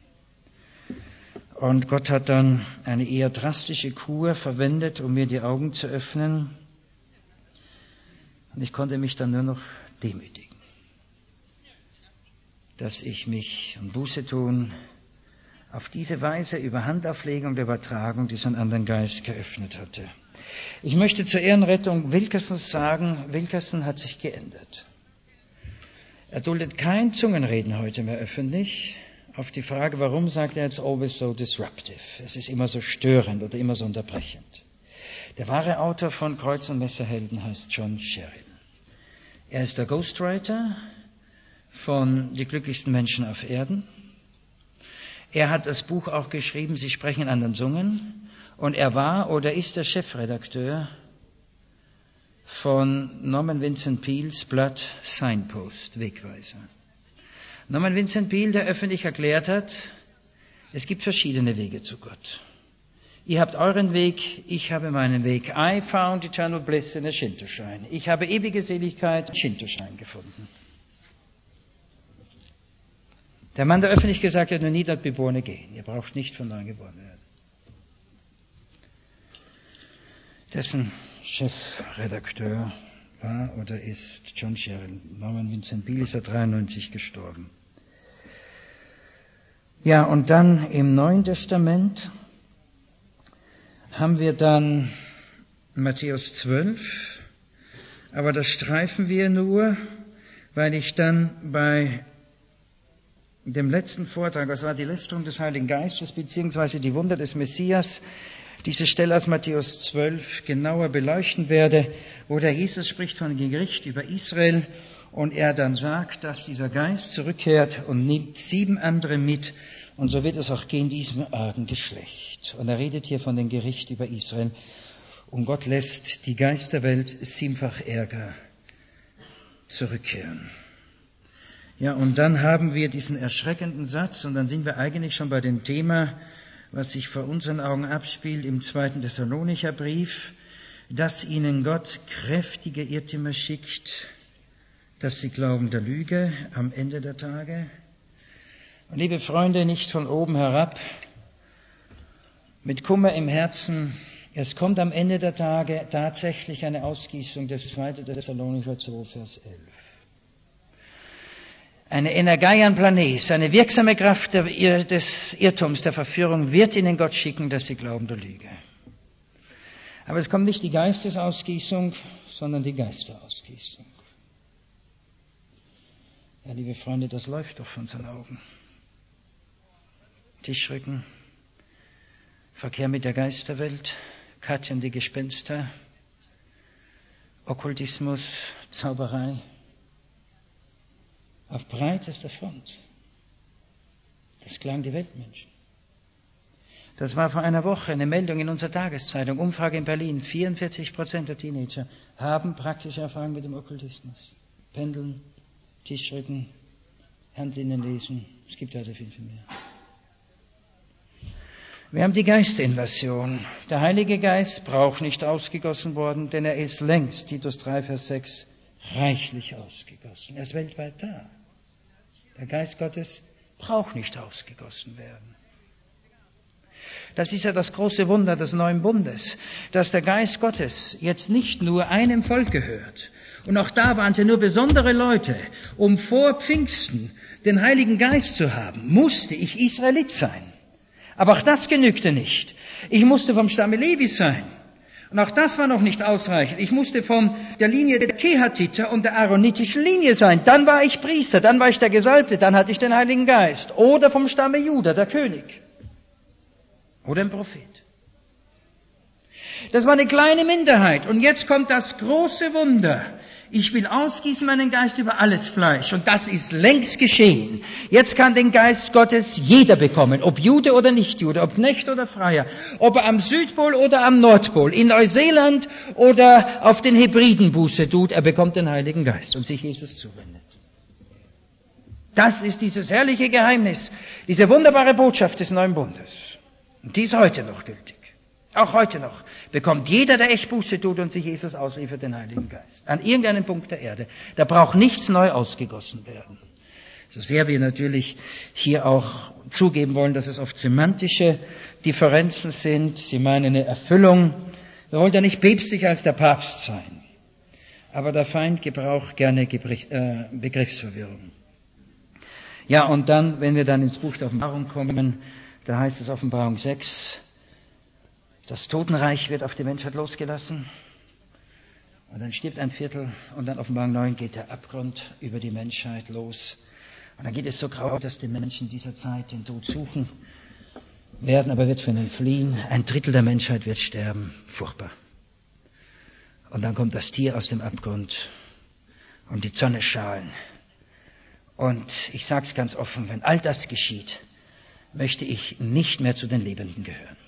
Und Gott hat dann eine eher drastische Kur verwendet, um mir die Augen zu öffnen. Und ich konnte mich dann nur noch demütigen, dass ich mich und Buße tun auf diese Weise über Handauflegung und Übertragung diesen anderen Geist geöffnet hatte. Ich möchte zur Ehrenrettung Wilkersons sagen, Wilkerson hat sich geändert. Er duldet kein Zungenreden heute mehr öffentlich. Auf die Frage, warum, sagt er, it's always so disruptive. Es ist immer so störend oder immer so unterbrechend. Der wahre Autor von Kreuz- und Messerhelden heißt John Sheridan. Er ist der Ghostwriter von Die glücklichsten Menschen auf Erden. Er hat das Buch auch geschrieben, Sie sprechen in anderen Zungen. Und er war oder ist der Chefredakteur von Norman Vincent Peales Blatt Signpost, Wegweiser. Norman Vincent Peale, der öffentlich erklärt hat, es gibt verschiedene Wege zu Gott. Ihr habt euren Weg, ich habe meinen Weg. I found eternal bliss in a Shinto-Shrine. Ich habe ewige Seligkeit in Shinto-Shrine gefunden. Der Mann, der öffentlich gesagt hat, nur nie dort Beborene gehen. Ihr braucht nicht von neuem geboren werden. Dessen Chefredakteur war oder ist John Sherrill. Norman Vincent Peale ist 1993 gestorben. Ja, und dann im Neuen Testament haben wir dann Matthäus 12, aber das streifen wir nur, weil ich dann bei dem letzten Vortrag, das war die Lästerung des Heiligen Geistes, beziehungsweise die Wunder des Messias, diese Stelle aus Matthäus 12 genauer beleuchten werde, wo der Jesus spricht von dem Gericht über Israel und er dann sagt, dass dieser Geist zurückkehrt und nimmt 7 andere mit und so wird es auch gehen diesem argen Geschlecht. Und er redet hier von dem Gericht über Israel und Gott lässt die Geisterwelt 7-fach Ärger zurückkehren. Ja, und dann haben wir diesen erschreckenden Satz und dann sind wir eigentlich schon bei dem Thema, was sich vor unseren Augen abspielt im 2. Thessalonicher Brief, dass ihnen Gott kräftige Irrtümer schickt, dass sie glauben der Lüge am Ende der Tage. Und liebe Freunde, nicht von oben herab, mit Kummer im Herzen, es kommt am Ende der Tage tatsächlich eine Ausgießung des 2. Thessalonicher 2, Vers 11. Eine Energeian Planes, eine wirksame Kraft des Irrtums, der Verführung, wird ihnen Gott schicken, dass sie glauben der Lüge. Aber es kommt nicht die Geistesausgießung, sondern die Geisterausgießung. Ja, liebe Freunde, das läuft doch vor unseren Augen. Tischrücken, Verkehr mit der Geisterwelt, Katjen die Gespenster, Okkultismus, Zauberei. Auf breitester Front. Das klang die Weltmenschen. Das war vor einer Woche eine Meldung in unserer Tageszeitung, Umfrage in Berlin. 44% der Teenager haben praktische Erfahrung mit dem Okkultismus. Pendeln, Tischrücken, Handlinien lesen. Es gibt also viel mehr. Wir haben die Geistinvasion. Der Heilige Geist braucht nicht ausgegossen worden, denn er ist längst, Titus 3, Vers 6, reichlich ausgegossen. Er ist weltweit da. Der Geist Gottes braucht nicht ausgegossen werden. Das ist ja das große Wunder des neuen Bundes, dass der Geist Gottes jetzt nicht nur einem Volk gehört. Und auch da waren es ja nur besondere Leute. Um vor Pfingsten den Heiligen Geist zu haben, musste ich Israelit sein. Aber auch das genügte nicht. Ich musste vom Stamme Levi sein. Und auch das war noch nicht ausreichend. Ich musste von der Linie der Kehatiter und der aaronitischen Linie sein. Dann war ich Priester, dann war ich der Gesalbte, dann hatte ich den Heiligen Geist. Oder vom Stamme Juda, der König. Oder ein Prophet. Das war eine kleine Minderheit. Und jetzt kommt das große Wunder. Ich will ausgießen meinen Geist über alles Fleisch. Und das ist längst geschehen. Jetzt kann den Geist Gottes jeder bekommen. Ob Jude oder nicht Jude, ob Knecht oder Freier. Ob er am Südpol oder am Nordpol, in Neuseeland oder auf den Hebriden Buße tut, er bekommt den Heiligen Geist und sich Jesus zuwendet. Das ist dieses herrliche Geheimnis, diese wunderbare Botschaft des neuen Bundes. Und die ist heute noch gültig. Auch heute noch bekommt jeder, der echt Buße tut und sich Jesus ausliefert, den Heiligen Geist. An irgendeinem Punkt der Erde. Da braucht nichts neu ausgegossen werden. So sehr wir natürlich hier auch zugeben wollen, dass es oft semantische Differenzen sind. Sie meinen eine Erfüllung. Wir wollen ja nicht päpstlicher als der Papst sein. Aber der Feind gebraucht gerne Begriffsverwirrung. Ja, und dann, wenn wir dann ins Buch der Offenbarung kommen, da heißt es Offenbarung 6, das Totenreich wird auf die Menschheit losgelassen und dann stirbt ein Viertel und dann Offenbarung 9 geht der Abgrund über die Menschheit los. Und dann geht es so grau, dass die Menschen dieser Zeit den Tod suchen werden, aber wird von ihnen fliehen. Ein Drittel der Menschheit wird sterben. Furchtbar. Und dann kommt das Tier aus dem Abgrund und die Sonne schalen. Und ich sage es ganz offen, wenn all das geschieht, möchte ich nicht mehr zu den Lebenden gehören.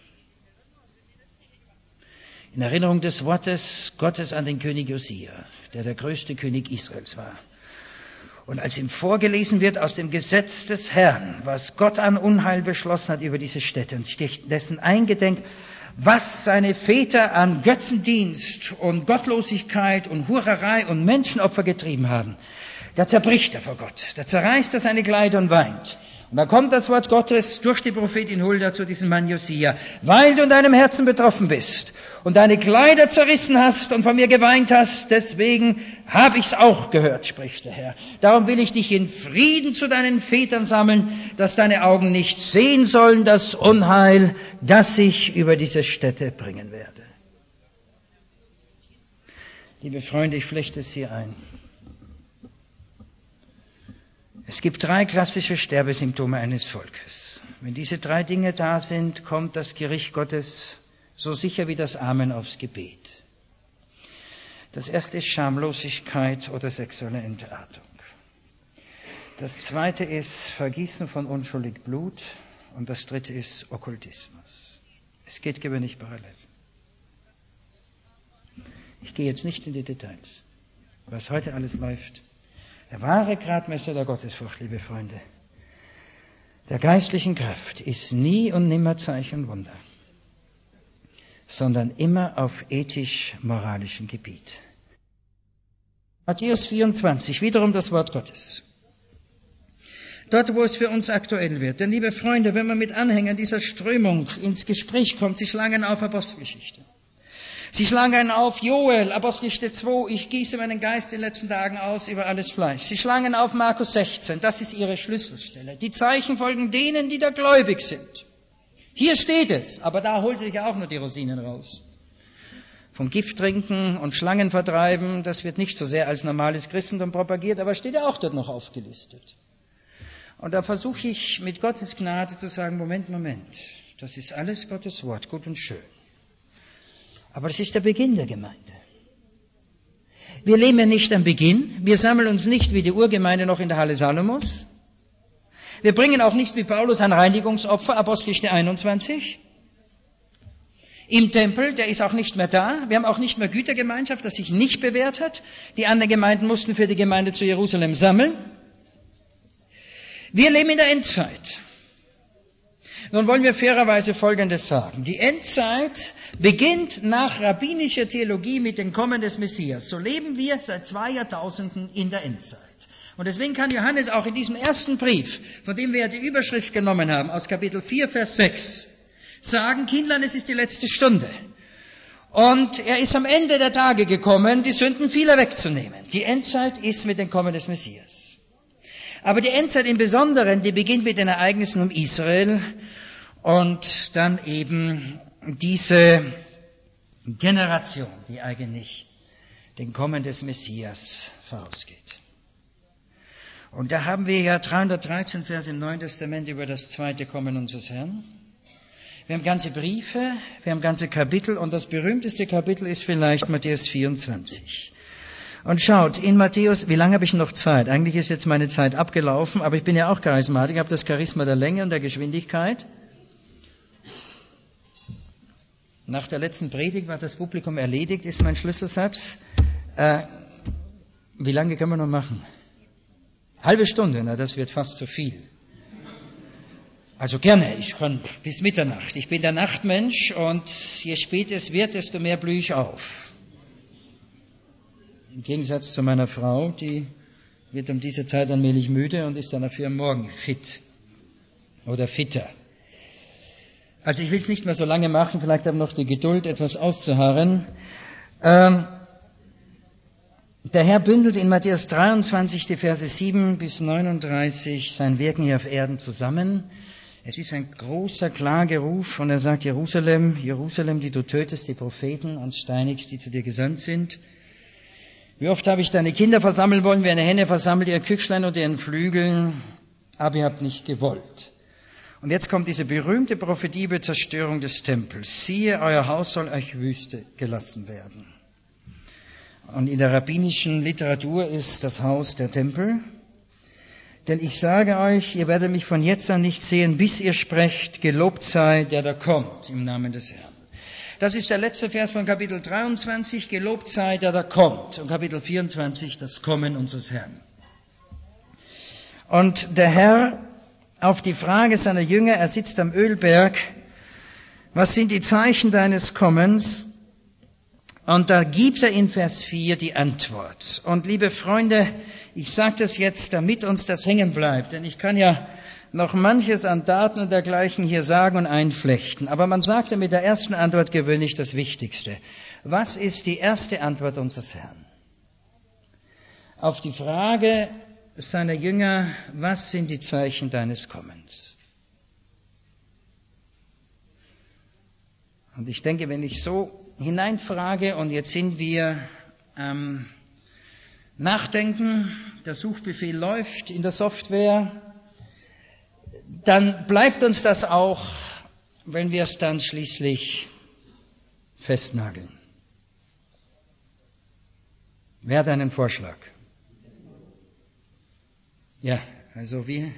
In Erinnerung des Wortes Gottes an den König Josia, der größte König Israels war. Und als ihm vorgelesen wird aus dem Gesetz des Herrn, was Gott an Unheil beschlossen hat über diese Städte und sich dessen eingedenk, was seine Väter an Götzendienst und Gottlosigkeit und Hurerei und Menschenopfer getrieben haben, da zerbricht er vor Gott, da zerreißt er seine Kleider und weint. Und da kommt das Wort Gottes durch die Prophetin Hulda zu diesem Mann Josia. Weil du in deinem Herzen betroffen bist und deine Kleider zerrissen hast und von mir geweint hast, deswegen habe ich's auch gehört, spricht der Herr. Darum will ich dich in Frieden zu deinen Vätern sammeln, dass deine Augen nicht sehen sollen das Unheil, das ich über diese Städte bringen werde. Liebe Freunde, ich flechte es hier ein. Es gibt 3 klassische Sterbesymptome eines Volkes. Wenn diese 3 Dinge da sind, kommt das Gericht Gottes so sicher wie das Amen aufs Gebet. Das erste ist Schamlosigkeit oder sexuelle Entartung. Das zweite ist Vergießen von unschuldig Blut. Und das dritte ist Okkultismus. Es geht gewöhnlich parallel. Ich gehe jetzt nicht in die Details, was heute alles läuft. Der wahre Gradmesser der Gottesfurcht, liebe Freunde, der geistlichen Kraft ist nie und nimmer Zeichen und Wunder, sondern immer auf ethisch-moralischem Gebiet. Matthäus 24, wiederum das Wort Gottes. Dort, wo es für uns aktuell wird. Denn, liebe Freunde, wenn man mit Anhängern dieser Strömung ins Gespräch kommt, sie schlagen auf Apostelgeschichte. Sie schlagen auf Joel, Apostelgeschichte 2, ich gieße meinen Geist in den letzten Tagen aus über alles Fleisch. Sie schlagen auf Markus 16, das ist ihre Schlüsselstelle. Die Zeichen folgen denen, die da gläubig sind. Hier steht es, aber da holt sich ja auch nur die Rosinen raus. Vom Gift trinken und Schlangen vertreiben, das wird nicht so sehr als normales Christentum propagiert, aber steht ja auch dort noch aufgelistet. Und da versuche ich mit Gottes Gnade zu sagen, Moment, das ist alles Gottes Wort, gut und schön. Aber das ist der Beginn der Gemeinde. Wir leben ja nicht am Beginn. Wir sammeln uns nicht wie die Urgemeinde noch in der Halle Salomos. Wir bringen auch nicht wie Paulus ein Reinigungsopfer, Apostelgeschichte 21. Im Tempel, der ist auch nicht mehr da. Wir haben auch nicht mehr Gütergemeinschaft, das sich nicht bewährt hat. Die anderen Gemeinden mussten für die Gemeinde zu Jerusalem sammeln. Wir leben in der Endzeit. Nun wollen wir fairerweise Folgendes sagen. Die Endzeit beginnt nach rabbinischer Theologie mit dem Kommen des Messias. So leben wir seit 2 Jahrtausenden in der Endzeit. Und deswegen kann Johannes auch in diesem ersten Brief, von dem wir ja die Überschrift genommen haben, aus Kapitel 4, Vers 6, sagen, Kindlein, es ist die letzte Stunde. Und er ist am Ende der Tage gekommen, die Sünden vieler wegzunehmen. Die Endzeit ist mit dem Kommen des Messias. Aber die Endzeit im Besonderen, die beginnt mit den Ereignissen um Israel und dann eben diese Generation, die eigentlich dem Kommen des Messias vorausgeht. Und da haben wir ja 313 Verse im Neuen Testament über das zweite Kommen unseres Herrn. Wir haben ganze Briefe, wir haben ganze Kapitel und das berühmteste Kapitel ist vielleicht Matthäus 24. Und schaut, in Matthäus, wie lange habe ich noch Zeit? Eigentlich ist jetzt meine Zeit abgelaufen, aber ich bin ja auch Charismatiker, ich habe das Charisma der Länge und der Geschwindigkeit. Nach der letzten Predigt war das Publikum erledigt, ist mein Schlüsselsatz. Wie lange können wir noch machen? Halbe Stunde, na das wird fast zu viel. Also gerne, ich kann bis Mitternacht. Ich bin der Nachtmensch und je später es wird, desto mehr blühe ich auf. Im Gegensatz zu meiner Frau, die wird um diese Zeit allmählich müde und ist dann dafür am Morgen fit oder fitter. Also ich will es nicht mehr so lange machen, vielleicht haben wir noch die Geduld, etwas auszuharren. Der Herr bündelt in Matthäus 23, die Verse 7 bis 39, sein Wirken hier auf Erden zusammen. Es ist ein großer Klageruf und er sagt, Jerusalem, Jerusalem, die du tötest die Propheten und steinigst, die zu dir gesandt sind. Wie oft habe ich deine Kinder versammeln wollen, wie eine Henne versammelt ihr Küchlein unter ihren Flügeln, aber ihr habt nicht gewollt. Und jetzt kommt diese berühmte Prophetie über Zerstörung des Tempels. Siehe, euer Haus soll euch Wüste gelassen werden. Und in der rabbinischen Literatur ist das Haus der Tempel. Denn ich sage euch, ihr werdet mich von jetzt an nicht sehen, bis ihr sprecht, gelobt sei, der da kommt, im Namen des Herrn. Das ist der letzte Vers von Kapitel 23, gelobt sei, der da kommt. Und Kapitel 24, das Kommen unseres Herrn. Und der Herr auf die Frage seiner Jünger, er sitzt am Ölberg, was sind die Zeichen deines Kommens? Und da gibt er in Vers 4 die Antwort. Und liebe Freunde, ich sage das jetzt, damit uns das hängen bleibt, denn ich kann ja noch manches an Daten und dergleichen hier sagen und einflechten. Aber man sagte mit der ersten Antwort gewöhnlich das Wichtigste. Was ist die erste Antwort unseres Herrn? Auf die Frage seiner Jünger, was sind die Zeichen deines Kommens? Und ich denke, wenn ich so hineinfrage, und jetzt sind wir Nachdenken, der Suchbefehl läuft in der Software, dann bleibt uns das auch, wenn wir es dann schließlich festnageln. Wer hat einen Vorschlag? Ja, also wie?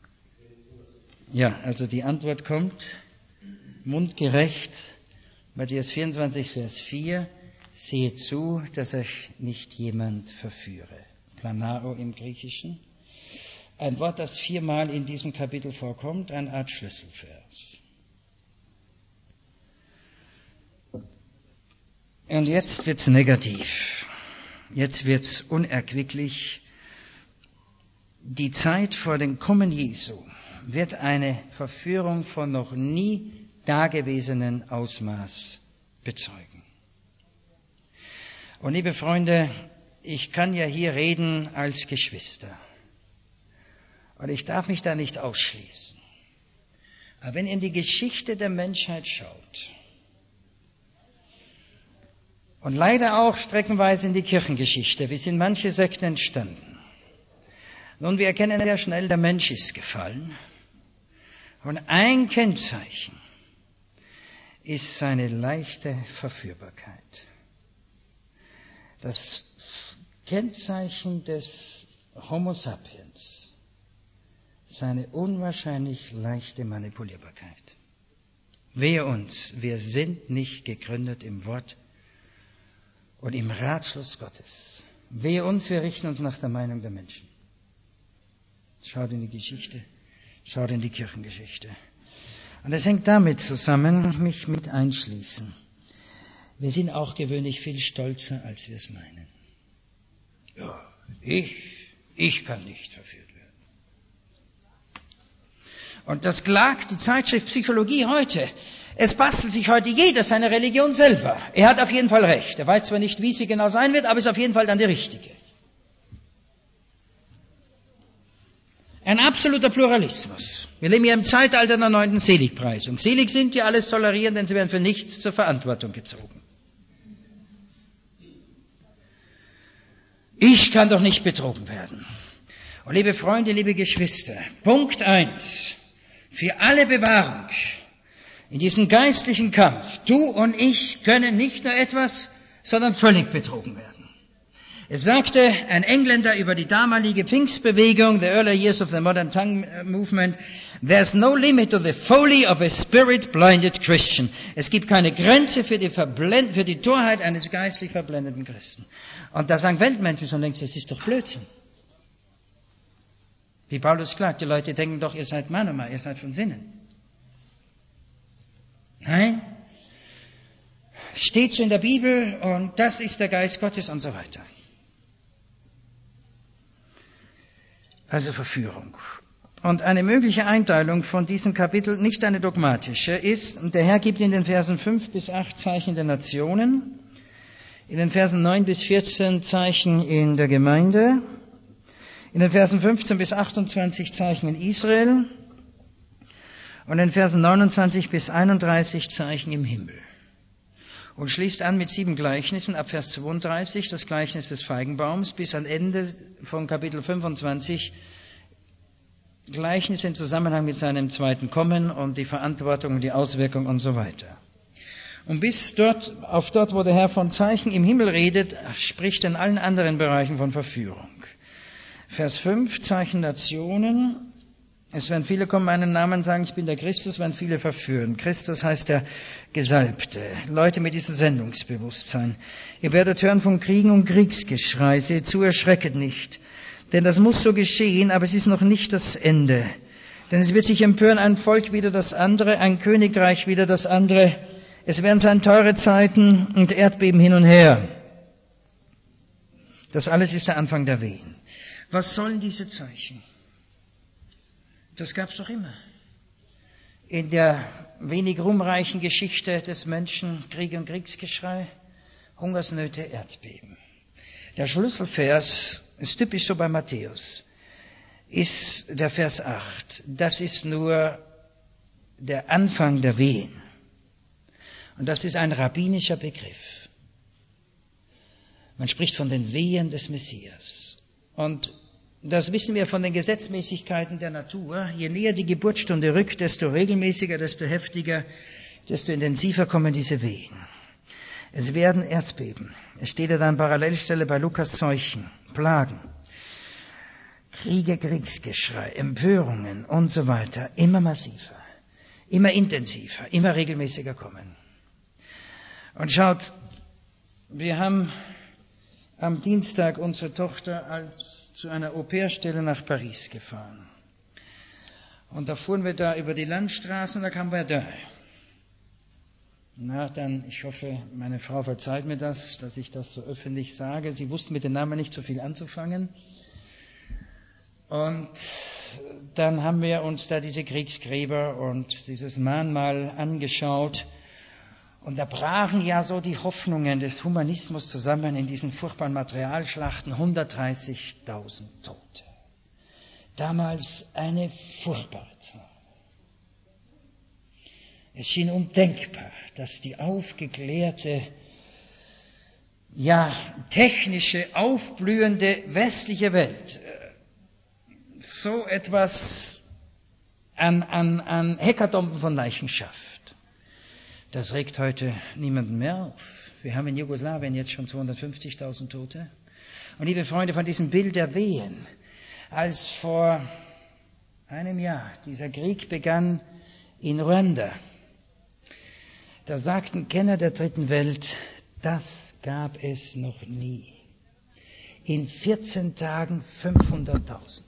Ja, also die Antwort kommt, mundgerecht, Matthäus 24, Vers 4, seht zu, dass euch nicht jemand verführe. Planao im Griechischen. Ein Wort, das 4-mal in diesem Kapitel vorkommt, eine Art Schlüsselvers. Und jetzt wird's negativ. Jetzt wird's unerquicklich. Die Zeit vor dem Kommen Jesu wird eine Verführung von noch nie dagewesenen Ausmaß bezeugen. Und liebe Freunde, ich kann ja hier reden als Geschwister. Und ich darf mich da nicht ausschließen. Aber wenn ihr in die Geschichte der Menschheit schaut, und leider auch streckenweise in die Kirchengeschichte, wie sind manche Sekten entstanden. Nun, wir erkennen sehr schnell, der Mensch ist gefallen. Und ein Kennzeichen ist seine leichte Verführbarkeit. Das Kennzeichen des Homo sapiens, seine unwahrscheinlich leichte Manipulierbarkeit. Wehe uns, wir sind nicht gegründet im Wort und im Ratschluss Gottes. Wehe uns, wir richten uns nach der Meinung der Menschen. Schaut in die Geschichte, schaut in die Kirchengeschichte. Und es hängt damit zusammen, mich mit einschließen. Wir sind auch gewöhnlich viel stolzer, als wir es meinen. Ja, ich kann nicht verführt werden. Und das klagt die Zeitschrift Psychologie heute. Es bastelt sich heute jeder seine Religion selber. Er hat auf jeden Fall recht. Er weiß zwar nicht, wie sie genau sein wird, aber ist auf jeden Fall dann die richtige. Ein absoluter Pluralismus. Wir leben ja im Zeitalter der 9. Seligpreisung. Selig sind, die alles tolerieren, denn sie werden für nichts zur Verantwortung gezogen. Ich kann doch nicht betrogen werden. Und liebe Freunde, liebe Geschwister, Punkt 1. Für alle Bewahrung in diesem geistlichen Kampf, du und ich können nicht nur etwas, sondern völlig betrogen werden. Es sagte ein Engländer über die damalige Pfingstbewegung, the early years of the modern tongue movement, there's no limit to the folly of a spirit-blinded Christian. Es gibt keine Grenze für die Torheit eines geistlich verblendeten Christen. Und da sagen Weltmenschen schon längst, das ist doch Blödsinn. Wie Paulus klagt, die Leute denken doch, ihr seid Manoma, ihr seid von Sinnen. Nein, steht so in der Bibel und das ist der Geist Gottes und so weiter. Also Verführung. Und eine mögliche Einteilung von diesem Kapitel, nicht eine dogmatische, ist, der Herr gibt in den Versen 5 bis 8 Zeichen der Nationen, in den Versen 9 bis 14 Zeichen in der Gemeinde, in den Versen 15 bis 28 Zeichen in Israel und in den Versen 29 bis 31 Zeichen im Himmel. Und schließt an mit 7 Gleichnissen, ab Vers 32, das Gleichnis des Feigenbaums, bis am Ende von Kapitel 25, Gleichnis im Zusammenhang mit seinem zweiten Kommen und die Verantwortung und die Auswirkung und so weiter. Und bis dort, wo der Herr von Zeichen im Himmel redet, spricht er in allen anderen Bereichen von Verführung. Vers 5, Zeichen Nationen. Es werden viele kommen, meinen Namen sagen, ich bin der Christus, werden viele verführen. Christus heißt der Gesalbte. Leute mit diesem Sendungsbewusstsein. Ihr werdet hören von Kriegen und Kriegsgeschrei. Seht zu, erschrecket nicht. Denn das muss so geschehen, aber es ist noch nicht das Ende. Denn es wird sich empören, ein Volk wider das andere, ein Königreich wider das andere. Es werden sein teure Zeiten und Erdbeben hin und her. Das alles ist der Anfang der Wehen. Was sollen diese Zeichen? Das gab's doch immer. In der wenig ruhmreichen Geschichte des Menschen, Krieg und Kriegsgeschrei, Hungersnöte, Erdbeben. Der Schlüsselvers, ist typisch so bei Matthäus, ist der Vers 8. Das ist nur der Anfang der Wehen. Und das ist ein rabbinischer Begriff. Man spricht von den Wehen des Messias. Und das wissen wir von den Gesetzmäßigkeiten der Natur. Je näher die Geburtsstunde rückt, desto regelmäßiger, desto heftiger, desto intensiver kommen diese Wehen. Es werden Erdbeben. Es steht ja dann Parallelstelle bei Lukas Seuchen, Plagen, Kriege, Kriegsgeschrei, Empörungen und so weiter. Immer massiver, immer intensiver, immer regelmäßiger kommen. Und schaut, wir haben am Dienstag unsere Tochter zu einer Au-pair-Stelle nach Paris gefahren. Und da fuhren wir da über die Landstraßen und da kam Verdun. Na, dann, ich hoffe, meine Frau verzeiht mir das, dass ich das so öffentlich sage. Sie wusste mit dem Namen nicht so viel anzufangen. Und dann haben wir uns da diese Kriegsgräber und dieses Mahnmal angeschaut. Und da brachen ja so die Hoffnungen des Humanismus zusammen in diesen furchtbaren Materialschlachten. 130.000 Tote. Damals eine furchtbare Zahl. Es schien undenkbar, dass die aufgeklärte, technische, aufblühende westliche Welt so etwas an Hekatomben von Leichen schafft. Das regt heute niemanden mehr auf. Wir haben in Jugoslawien jetzt schon 250.000 Tote. Und liebe Freunde, von diesem Bild der Wehen, als vor einem Jahr dieser Krieg begann in Ruanda, da sagten Kenner der dritten Welt, das gab es noch nie. In 14 Tagen 500.000.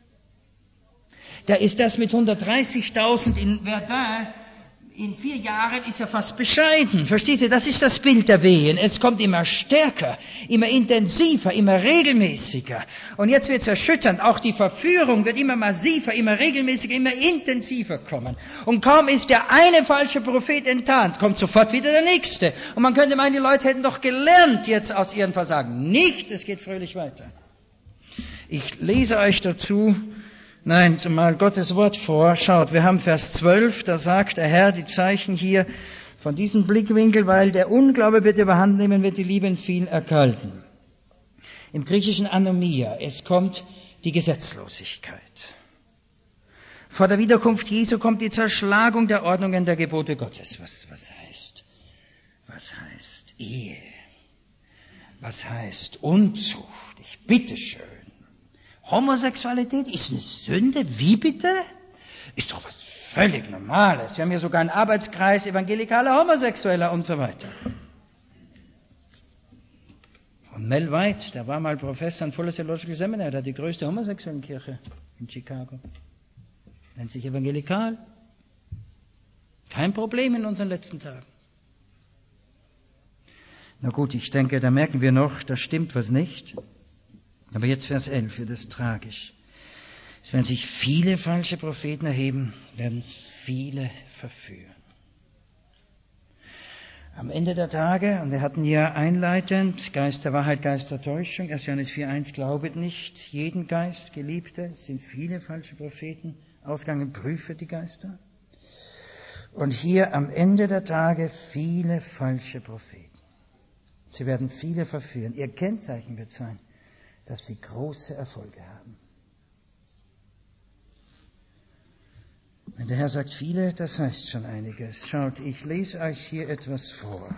Da ist das mit 130.000 in Verdun. In 4 Jahren ist er fast bescheiden. Versteht ihr, das ist das Bild der Wehen. Es kommt immer stärker, immer intensiver, immer regelmäßiger. Und jetzt wird es erschütternd. Auch die Verführung wird immer massiver, immer regelmäßiger, immer intensiver kommen. Und kaum ist der eine falsche Prophet enttarnt, kommt sofort wieder der nächste. Und man könnte meinen, die Leute hätten doch gelernt jetzt aus ihren Versagen. Nicht, es geht fröhlich weiter. Ich lese euch dazu zumal Gottes Wort vor. Schaut, wir haben Vers 12, da sagt der Herr die Zeichen hier von diesem Blickwinkel, weil der Unglaube wird überhand nehmen, wird die Liebe in viel erkalten. Im griechischen Anomia, es kommt die Gesetzlosigkeit. Vor der Wiederkunft Jesu kommt die Zerschlagung der Ordnungen der Gebote Gottes. Was heißt Ehe? Was heißt Unzucht? Ich bitte schön. Homosexualität ist eine Sünde? Wie bitte? Ist doch was völlig Normales. Wir haben hier sogar einen Arbeitskreis evangelikaler Homosexueller und so weiter. Und Mel White, der war mal Professor an Fuller Theological Seminary, der hat die größte Homosexuellenkirche in Chicago. Nennt sich evangelikal. Kein Problem in unseren letzten Tagen. Na gut, ich denke, da merken wir noch, da stimmt was nicht. Aber jetzt Vers 11, wird es tragisch. Es werden sich viele falsche Propheten erheben, werden viele verführen. Am Ende der Tage, und wir hatten ja einleitend, Geist der Wahrheit, Geist der Täuschung, 1. Johannes 4,1, glaubet nicht jeden Geist, Geliebte, es sind viele falsche Propheten, ausgegangen, prüfe die Geister. Und hier am Ende der Tage viele falsche Propheten. Sie werden viele verführen. Ihr Kennzeichen wird sein, dass sie große Erfolge haben. Wenn der Herr sagt viele, das heißt schon einiges. Schaut, ich lese euch hier etwas vor.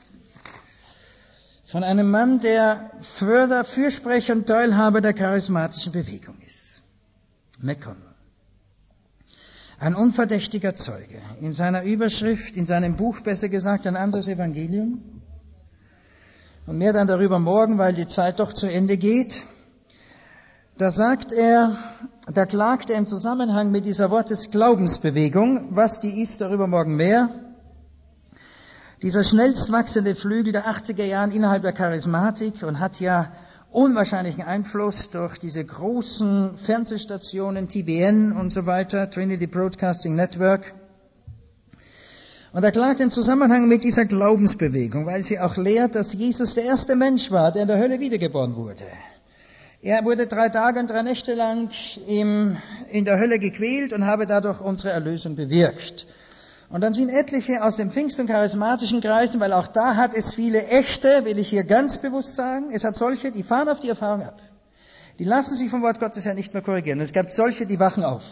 Von einem Mann, der Fürsprecher und Teilhaber der charismatischen Bewegung ist. McConnell. Ein unverdächtiger Zeuge. In seiner Überschrift, in seinem Buch besser gesagt, ein anderes Evangelium. Und mehr dann darüber morgen, weil die Zeit doch zu Ende geht. Da klagt er im Zusammenhang mit dieser Wortes-Glaubensbewegung, was die ist, darüber morgen mehr. Dieser schnellst wachsende Flügel der 80er Jahren innerhalb der Charismatik und hat ja unwahrscheinlichen Einfluss durch diese großen Fernsehstationen, TBN und so weiter, Trinity Broadcasting Network. Und er klagt im Zusammenhang mit dieser Glaubensbewegung, weil sie auch lehrt, dass Jesus der erste Mensch war, der in der Hölle wiedergeboren wurde. Er wurde 3 Tage und 3 Nächte lang in der Hölle gequält und habe dadurch unsere Erlösung bewirkt. Und dann sind etliche aus dem Pfingst- und charismatischen Kreisen, weil auch da hat es viele echte, will ich hier ganz bewusst sagen, es hat solche, die fahren auf die Erfahrung ab. Die lassen sich vom Wort Gottes ja nicht mehr korrigieren. Es gab solche, die wachen auf.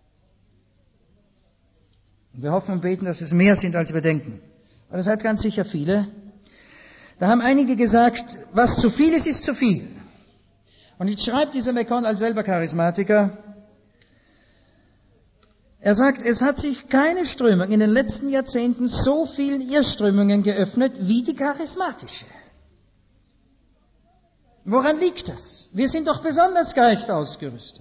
Und wir hoffen und beten, dass es mehr sind, als wir denken. Aber es hat ganz sicher viele. Da haben einige gesagt, was zu viel ist, ist zu viel. Und jetzt schreibt dieser McConnell als selber Charismatiker, er sagt, es hat sich keine Strömung in den letzten Jahrzehnten so vielen Irrströmungen geöffnet wie die charismatische. Woran liegt das? Wir sind doch besonders geistausgerüstet.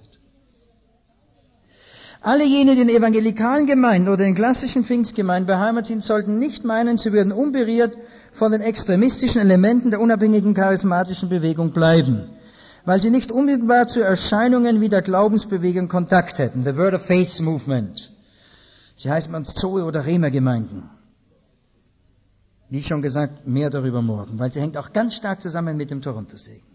Alle jene, die in evangelikalen Gemeinden oder in klassischen Pfingstgemeinden beheimatet sind, sollten nicht meinen, sie würden unberührt von den extremistischen Elementen der unabhängigen charismatischen Bewegung bleiben, weil sie nicht unmittelbar zu Erscheinungen wie der Glaubensbewegung Kontakt hätten. The Word of Faith Movement. Sie heißen uns Zoe- oder Rema-Gemeinden. Wie schon gesagt, mehr darüber morgen, weil sie hängt auch ganz stark zusammen mit dem Toronto-Segen.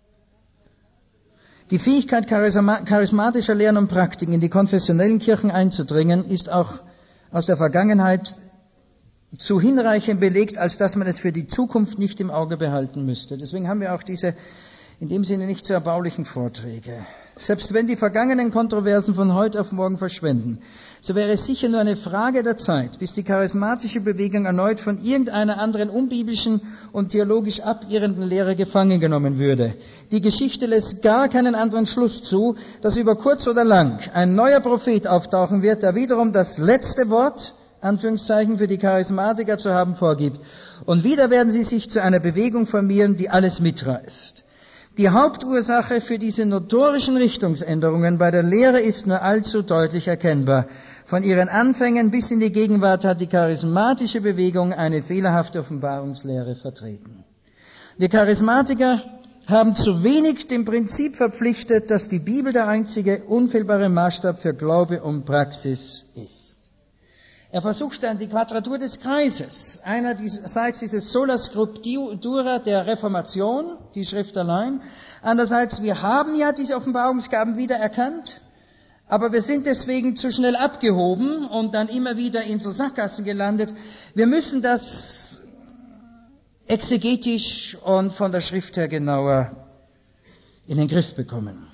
Die Fähigkeit charismatischer Lehren und Praktiken in die konfessionellen Kirchen einzudringen, ist auch aus der Vergangenheit zu hinreichend belegt, als dass man es für die Zukunft nicht im Auge behalten müsste. Deswegen haben wir auch diese in dem Sinne nicht so erbaulichen Vorträge. Selbst wenn die vergangenen Kontroversen von heute auf morgen verschwinden, so wäre es sicher nur eine Frage der Zeit, bis die charismatische Bewegung erneut von irgendeiner anderen unbiblischen und theologisch abirrenden Lehre gefangen genommen würde. Die Geschichte lässt gar keinen anderen Schluss zu, dass über kurz oder lang ein neuer Prophet auftauchen wird, der wiederum das letzte Wort, Anführungszeichen, für die Charismatiker zu haben vorgibt. Und wieder werden sie sich zu einer Bewegung formieren, die alles mitreißt. Die Hauptursache für diese notorischen Richtungsänderungen bei der Lehre ist nur allzu deutlich erkennbar. Von ihren Anfängen bis in die Gegenwart hat die charismatische Bewegung eine fehlerhafte Offenbarungslehre vertreten. Wir Charismatiker haben zu wenig dem Prinzip verpflichtet, dass die Bibel der einzige unfehlbare Maßstab für Glaube und Praxis ist. Er versucht dann die Quadratur des Kreises. Einerseits dieses Sola Scriptura der Reformation, die Schrift allein. Andererseits, wir haben ja diese Offenbarungsgaben wiedererkannt, aber wir sind deswegen zu schnell abgehoben und dann immer wieder in so Sackgassen gelandet. Wir müssen das exegetisch und von der Schrift her genauer in den Griff bekommen.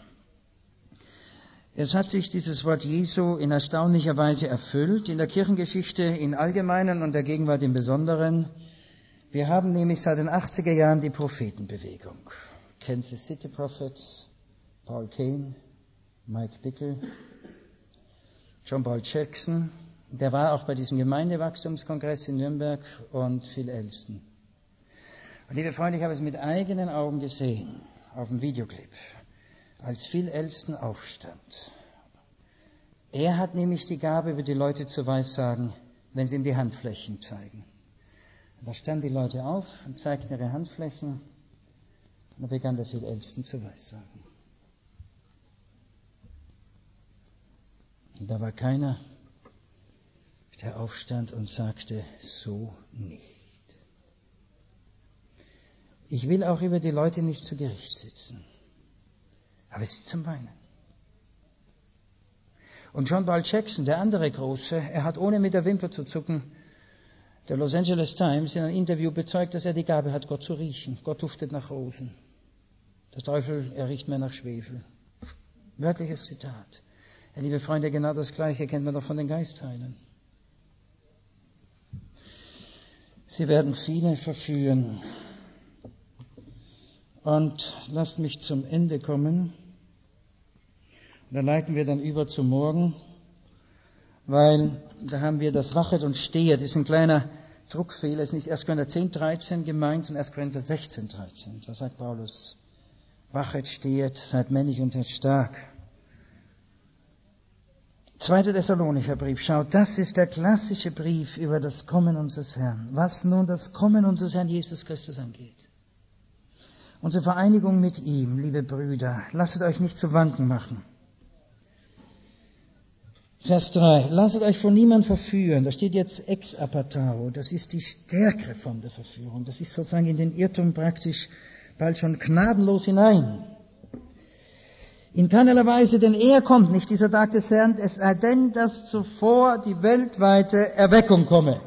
Es hat sich dieses Wort Jesu in erstaunlicher Weise erfüllt, in der Kirchengeschichte im Allgemeinen und der Gegenwart im Besonderen. Wir haben nämlich seit den 80er Jahren die Prophetenbewegung. Kansas City Prophets, Paul Cain, Mike Bickle, John Paul Jackson, der war auch bei diesem Gemeindewachstumskongress in Nürnberg, und Phil Elston. Und liebe Freunde, ich habe es mit eigenen Augen gesehen, auf dem Videoclip, als Phil Elston aufstand. Er hat nämlich die Gabe, über die Leute zu weissagen, wenn sie ihm die Handflächen zeigen. Und da standen die Leute auf und zeigten ihre Handflächen, und da begann der Phil Elston zu weissagen. Und da war keiner, der aufstand und sagte, so nicht. Ich will auch über die Leute nicht zu Gericht sitzen. Aber es ist zum Weinen. Und John Paul Jackson, der andere Große, er hat ohne mit der Wimper zu zucken, der Los Angeles Times in einem Interview bezeugt, dass er die Gabe hat, Gott zu riechen. Gott duftet nach Rosen. Der Teufel, er riecht mehr nach Schwefel. Wörtliches Zitat. Ja, liebe Freunde, genau das Gleiche kennt man doch von den Geistheilen. Sie werden viele verführen. Und lasst mich zum Ende kommen. Und dann leiten wir dann über zum Morgen, weil da haben wir das Wachet und Stehet. Das ist ein kleiner Druckfehler. Es ist nicht 1. Korinther 10, 13 gemeint, sondern 1. Korinther 16, 13. Da sagt Paulus, Wachet, stehet, seid männlich und seid stark. 2. Thessalonicher Brief, schaut, das ist der klassische Brief über das Kommen unseres Herrn. Was nun das Kommen unseres Herrn Jesus Christus angeht. Unsere Vereinigung mit ihm, liebe Brüder, lasst euch nicht zu wanken machen. Vers 3, lasst euch von niemand verführen. Da steht jetzt ex apatao. Das ist die stärkere Form der Verführung. Das ist sozusagen in den Irrtum praktisch bald schon gnadenlos hinein. In keinerlei Weise, denn er kommt nicht, dieser Tag des Herrn, es sei denn, dass zuvor die weltweite Erweckung komme.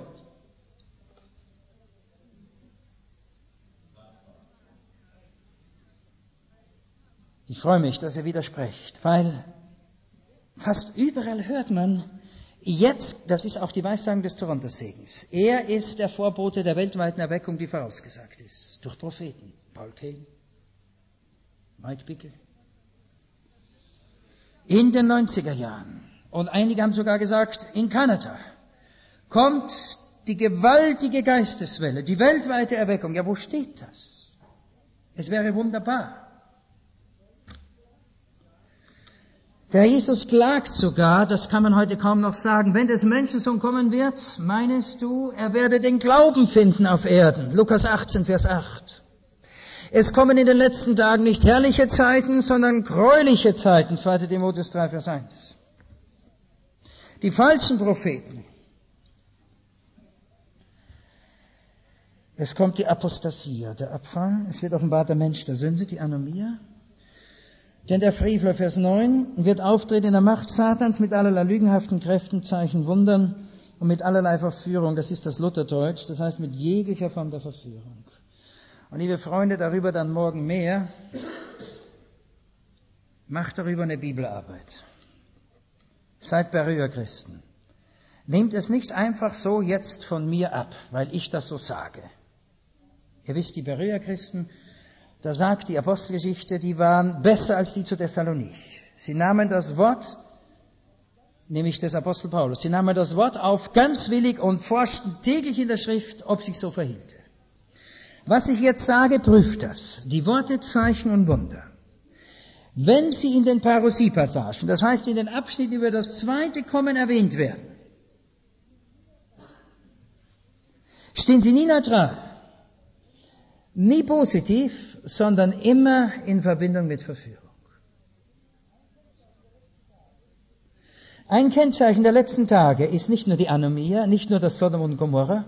Ich freue mich, dass er widerspricht, weil fast überall hört man, jetzt, das ist auch die Weissagung des Toronto-Segens, er ist der Vorbote der weltweiten Erweckung, die vorausgesagt ist, durch Propheten. Paul Cain, Mike Bickle. In den 90er Jahren, und einige haben sogar gesagt, in Kanada, kommt die gewaltige Geisteswelle, die weltweite Erweckung. Ja, wo steht das? Es wäre wunderbar. Der Jesus klagt sogar, das kann man heute kaum noch sagen, wenn des Menschensohn kommen wird, meinst du, er werde den Glauben finden auf Erden. Lukas 18, Vers 8. Es kommen in den letzten Tagen nicht herrliche Zeiten, sondern gräuliche Zeiten. 2. Timotheus 3, Vers 1. Die falschen Propheten. Es kommt die Apostasia, der Abfall. Es wird offenbart der Mensch der Sünde, die Anomia. Denn der Frevler, Vers 9, wird auftreten in der Macht Satans mit allerlei lügenhaften Kräften, Zeichen, Wundern und mit allerlei Verführung. Das ist das Lutherdeutsch, das heißt mit jeglicher Form der Verführung. Und liebe Freunde, darüber dann morgen mehr. Macht darüber eine Bibelarbeit. Seid Berührchristen. Nehmt es nicht einfach so jetzt von mir ab, weil ich das so sage. Ihr wisst, die Berührchristen, da sagt die Apostelgeschichte, die waren besser als die zu Thessalonich. Sie nahmen das Wort, nämlich des Apostel Paulus, sie nahmen das Wort auf ganz willig und forschten täglich in der Schrift, ob sich so verhielte. Was ich jetzt sage, prüft das. Die Worte, Zeichen und Wunder. Wenn sie in den Parousie-Passagen, das heißt in den Abschnitten über das zweite Kommen erwähnt werden, stehen sie nie neutral, nie positiv, sondern immer in Verbindung mit Verführung. Ein Kennzeichen der letzten Tage ist nicht nur die Anomia, nicht nur das Sodom und Gomorra,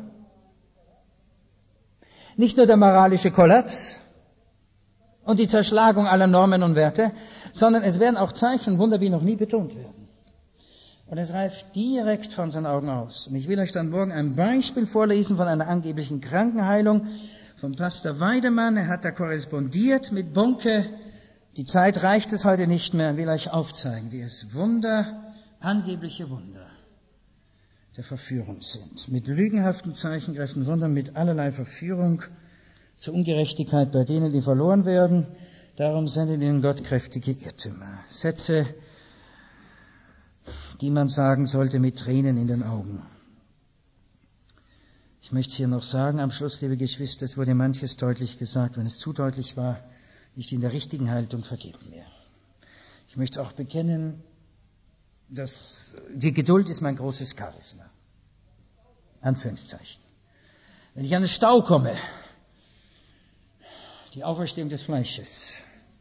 nicht nur der moralische Kollaps und die Zerschlagung aller Normen und Werte, sondern es werden auch Zeichen und Wunder wie noch nie betont werden. Und es reift direkt von seinen Augen aus. Und ich will euch dann morgen ein Beispiel vorlesen von einer angeblichen Krankenheilung von Pastor Weidemann. Er hat da korrespondiert mit Bunke. Die Zeit reicht es heute nicht mehr. Er will euch aufzeigen, wie es Wunder, angebliche Wunder der Verführung sind. Mit lügenhaften Zeichenkräften, Wundern, mit allerlei Verführung zur Ungerechtigkeit bei denen, die verloren werden. Darum sendet ihnen Gott kräftige Irrtümer. Sätze, die man sagen sollte mit Tränen in den Augen. Ich möchte hier noch sagen, am Schluss, liebe Geschwister, es wurde manches deutlich gesagt. Wenn es zu deutlich war, nicht in der richtigen Haltung, vergebt mir. Ich möchte auch bekennen, dass die Geduld ist mein großes Charisma. Anführungszeichen. Wenn ich an den Stau komme, die Auferstehung des Fleisches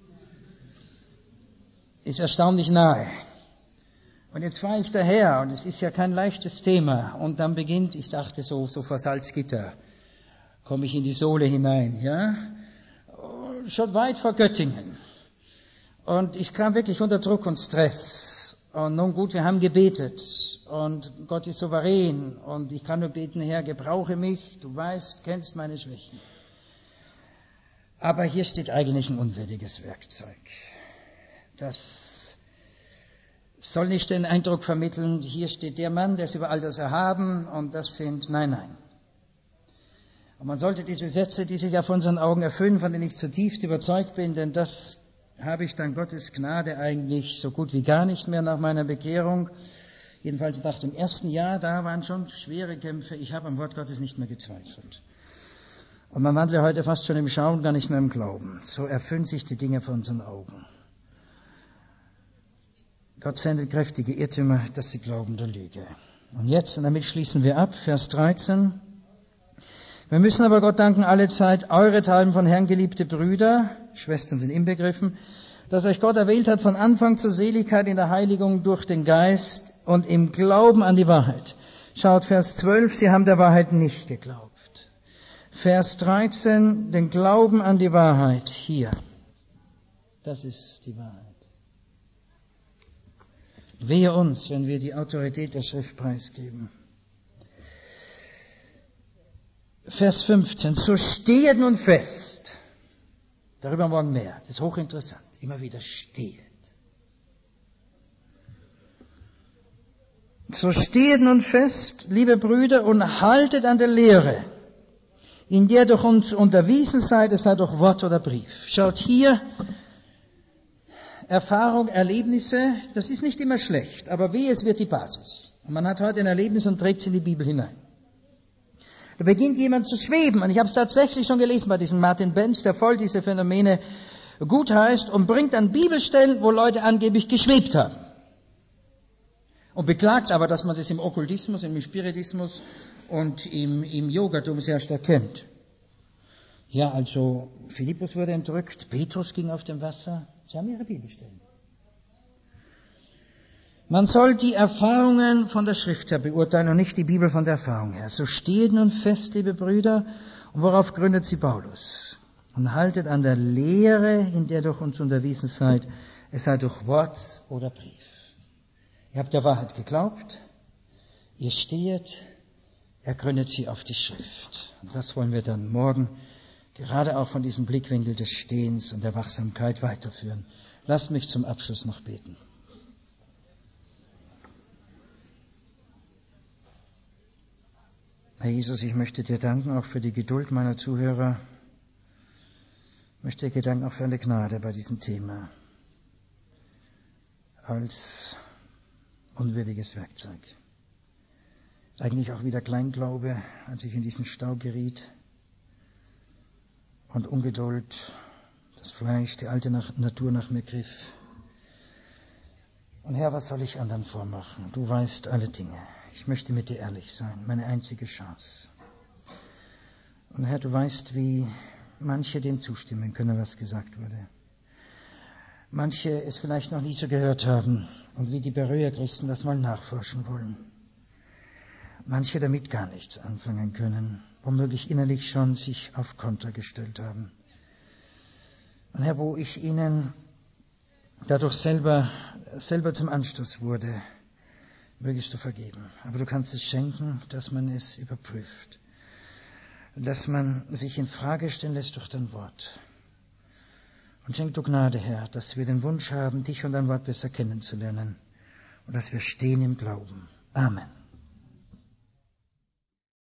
ist erstaunlich nahe. Und jetzt fahre ich daher, und es ist ja kein leichtes Thema. Und dann beginnt, ich dachte so vor Salzgitter, komme ich in die Sohle hinein, ja? Schon weit vor Göttingen. Und ich kam wirklich unter Druck und Stress. Und nun gut, wir haben gebetet. Und Gott ist souverän. Und ich kann nur beten, Herr, gebrauche mich. Du weißt, kennst meine Schwächen. Aber hier steht eigentlich ein unwürdiges Werkzeug. Das soll nicht den Eindruck vermitteln, hier steht der Mann, der ist über all das erhaben, und das sind, nein. Und man sollte diese Sätze, die sich auf unseren Augen erfüllen, von denen ich zutiefst überzeugt bin, denn das habe ich dank Gottes Gnade eigentlich so gut wie gar nicht mehr nach meiner Bekehrung. Jedenfalls nach dem ersten Jahr, da waren schon schwere Kämpfe. Ich habe am Wort Gottes nicht mehr gezweifelt. Und man wandelt heute fast schon im Schauen, gar nicht mehr im Glauben. So erfüllen sich die Dinge vor unseren Augen. Gott sendet kräftige Irrtümer, dass sie glauben der Lüge. Und jetzt, und damit schließen wir ab, Vers 13. Wir müssen aber Gott danken alle Zeit, eurethalben von Herrn geliebte Brüder, Schwestern sind inbegriffen, dass euch Gott erwählt hat von Anfang zur Seligkeit in der Heiligung durch den Geist und im Glauben an die Wahrheit. Schaut Vers 12, sie haben der Wahrheit nicht geglaubt. Vers 13, den Glauben an die Wahrheit, hier. Das ist die Wahrheit. Wehe uns, wenn wir die Autorität der Schrift preisgeben. Vers 15, so stehet nun fest. Darüber morgen mehr. Das ist hochinteressant. Immer wieder stehet. So stehet nun fest, liebe Brüder, und haltet an der Lehre, in der durch uns unterwiesen seid, es sei durch Wort oder Brief. Schaut hier, Erfahrung, Erlebnisse, das ist nicht immer schlecht, aber wehe, es wird die Basis. Und man hat heute ein Erlebnis und trägt es in die Bibel hinein. Da beginnt jemand zu schweben, und ich habe es tatsächlich schon gelesen bei diesem Martin Benz, der voll diese Phänomene gut heißt, und bringt dann Bibelstellen, wo Leute angeblich geschwebt haben. Und beklagt aber, dass man das im Okkultismus, im Spiritismus und im Yogatum sehr stark kennt. Ja, also Philippus wurde entrückt, Petrus ging auf dem Wasser. Sie haben ihre Bibelstellen. Man soll die Erfahrungen von der Schrift her beurteilen und nicht die Bibel von der Erfahrung her. So steht nun fest, liebe Brüder, und worauf gründet sie Paulus? Und haltet an der Lehre, in der durch uns unterwiesen seid, es sei durch Wort oder Brief. Ihr habt der Wahrheit geglaubt, ihr steht, er gründet sie auf die Schrift. Und das wollen wir dann morgen gerade auch von diesem Blickwinkel des Stehens und der Wachsamkeit weiterführen. Lasst mich zum Abschluss noch beten. Herr Jesus, ich möchte dir danken auch für die Geduld meiner Zuhörer. Ich möchte dir danken auch für eine Gnade bei diesem Thema als unwürdiges Werkzeug. Eigentlich auch wieder Kleinglaube, als ich in diesen Stau geriet. Und Ungeduld, das Fleisch, die alte Natur nach mir griff. Und Herr, was soll ich anderen vormachen? Du weißt alle Dinge. Ich möchte mit dir ehrlich sein, meine einzige Chance. Und Herr, du weißt, wie manche dem zustimmen können, was gesagt wurde. Manche es vielleicht noch nie so gehört haben und wie die Beröa-Christen das mal nachforschen wollen. Manche damit gar nichts anfangen können, womöglich innerlich schon sich auf Konter gestellt haben. Und Herr, wo ich ihnen dadurch selber zum Anstoß wurde, mögest du vergeben. Aber du kannst es schenken, dass man es überprüft. Dass man sich in Frage stellen lässt durch dein Wort. Und schenk du Gnade, Herr, dass wir den Wunsch haben, dich und dein Wort besser kennenzulernen. Und dass wir stehen im Glauben. Amen.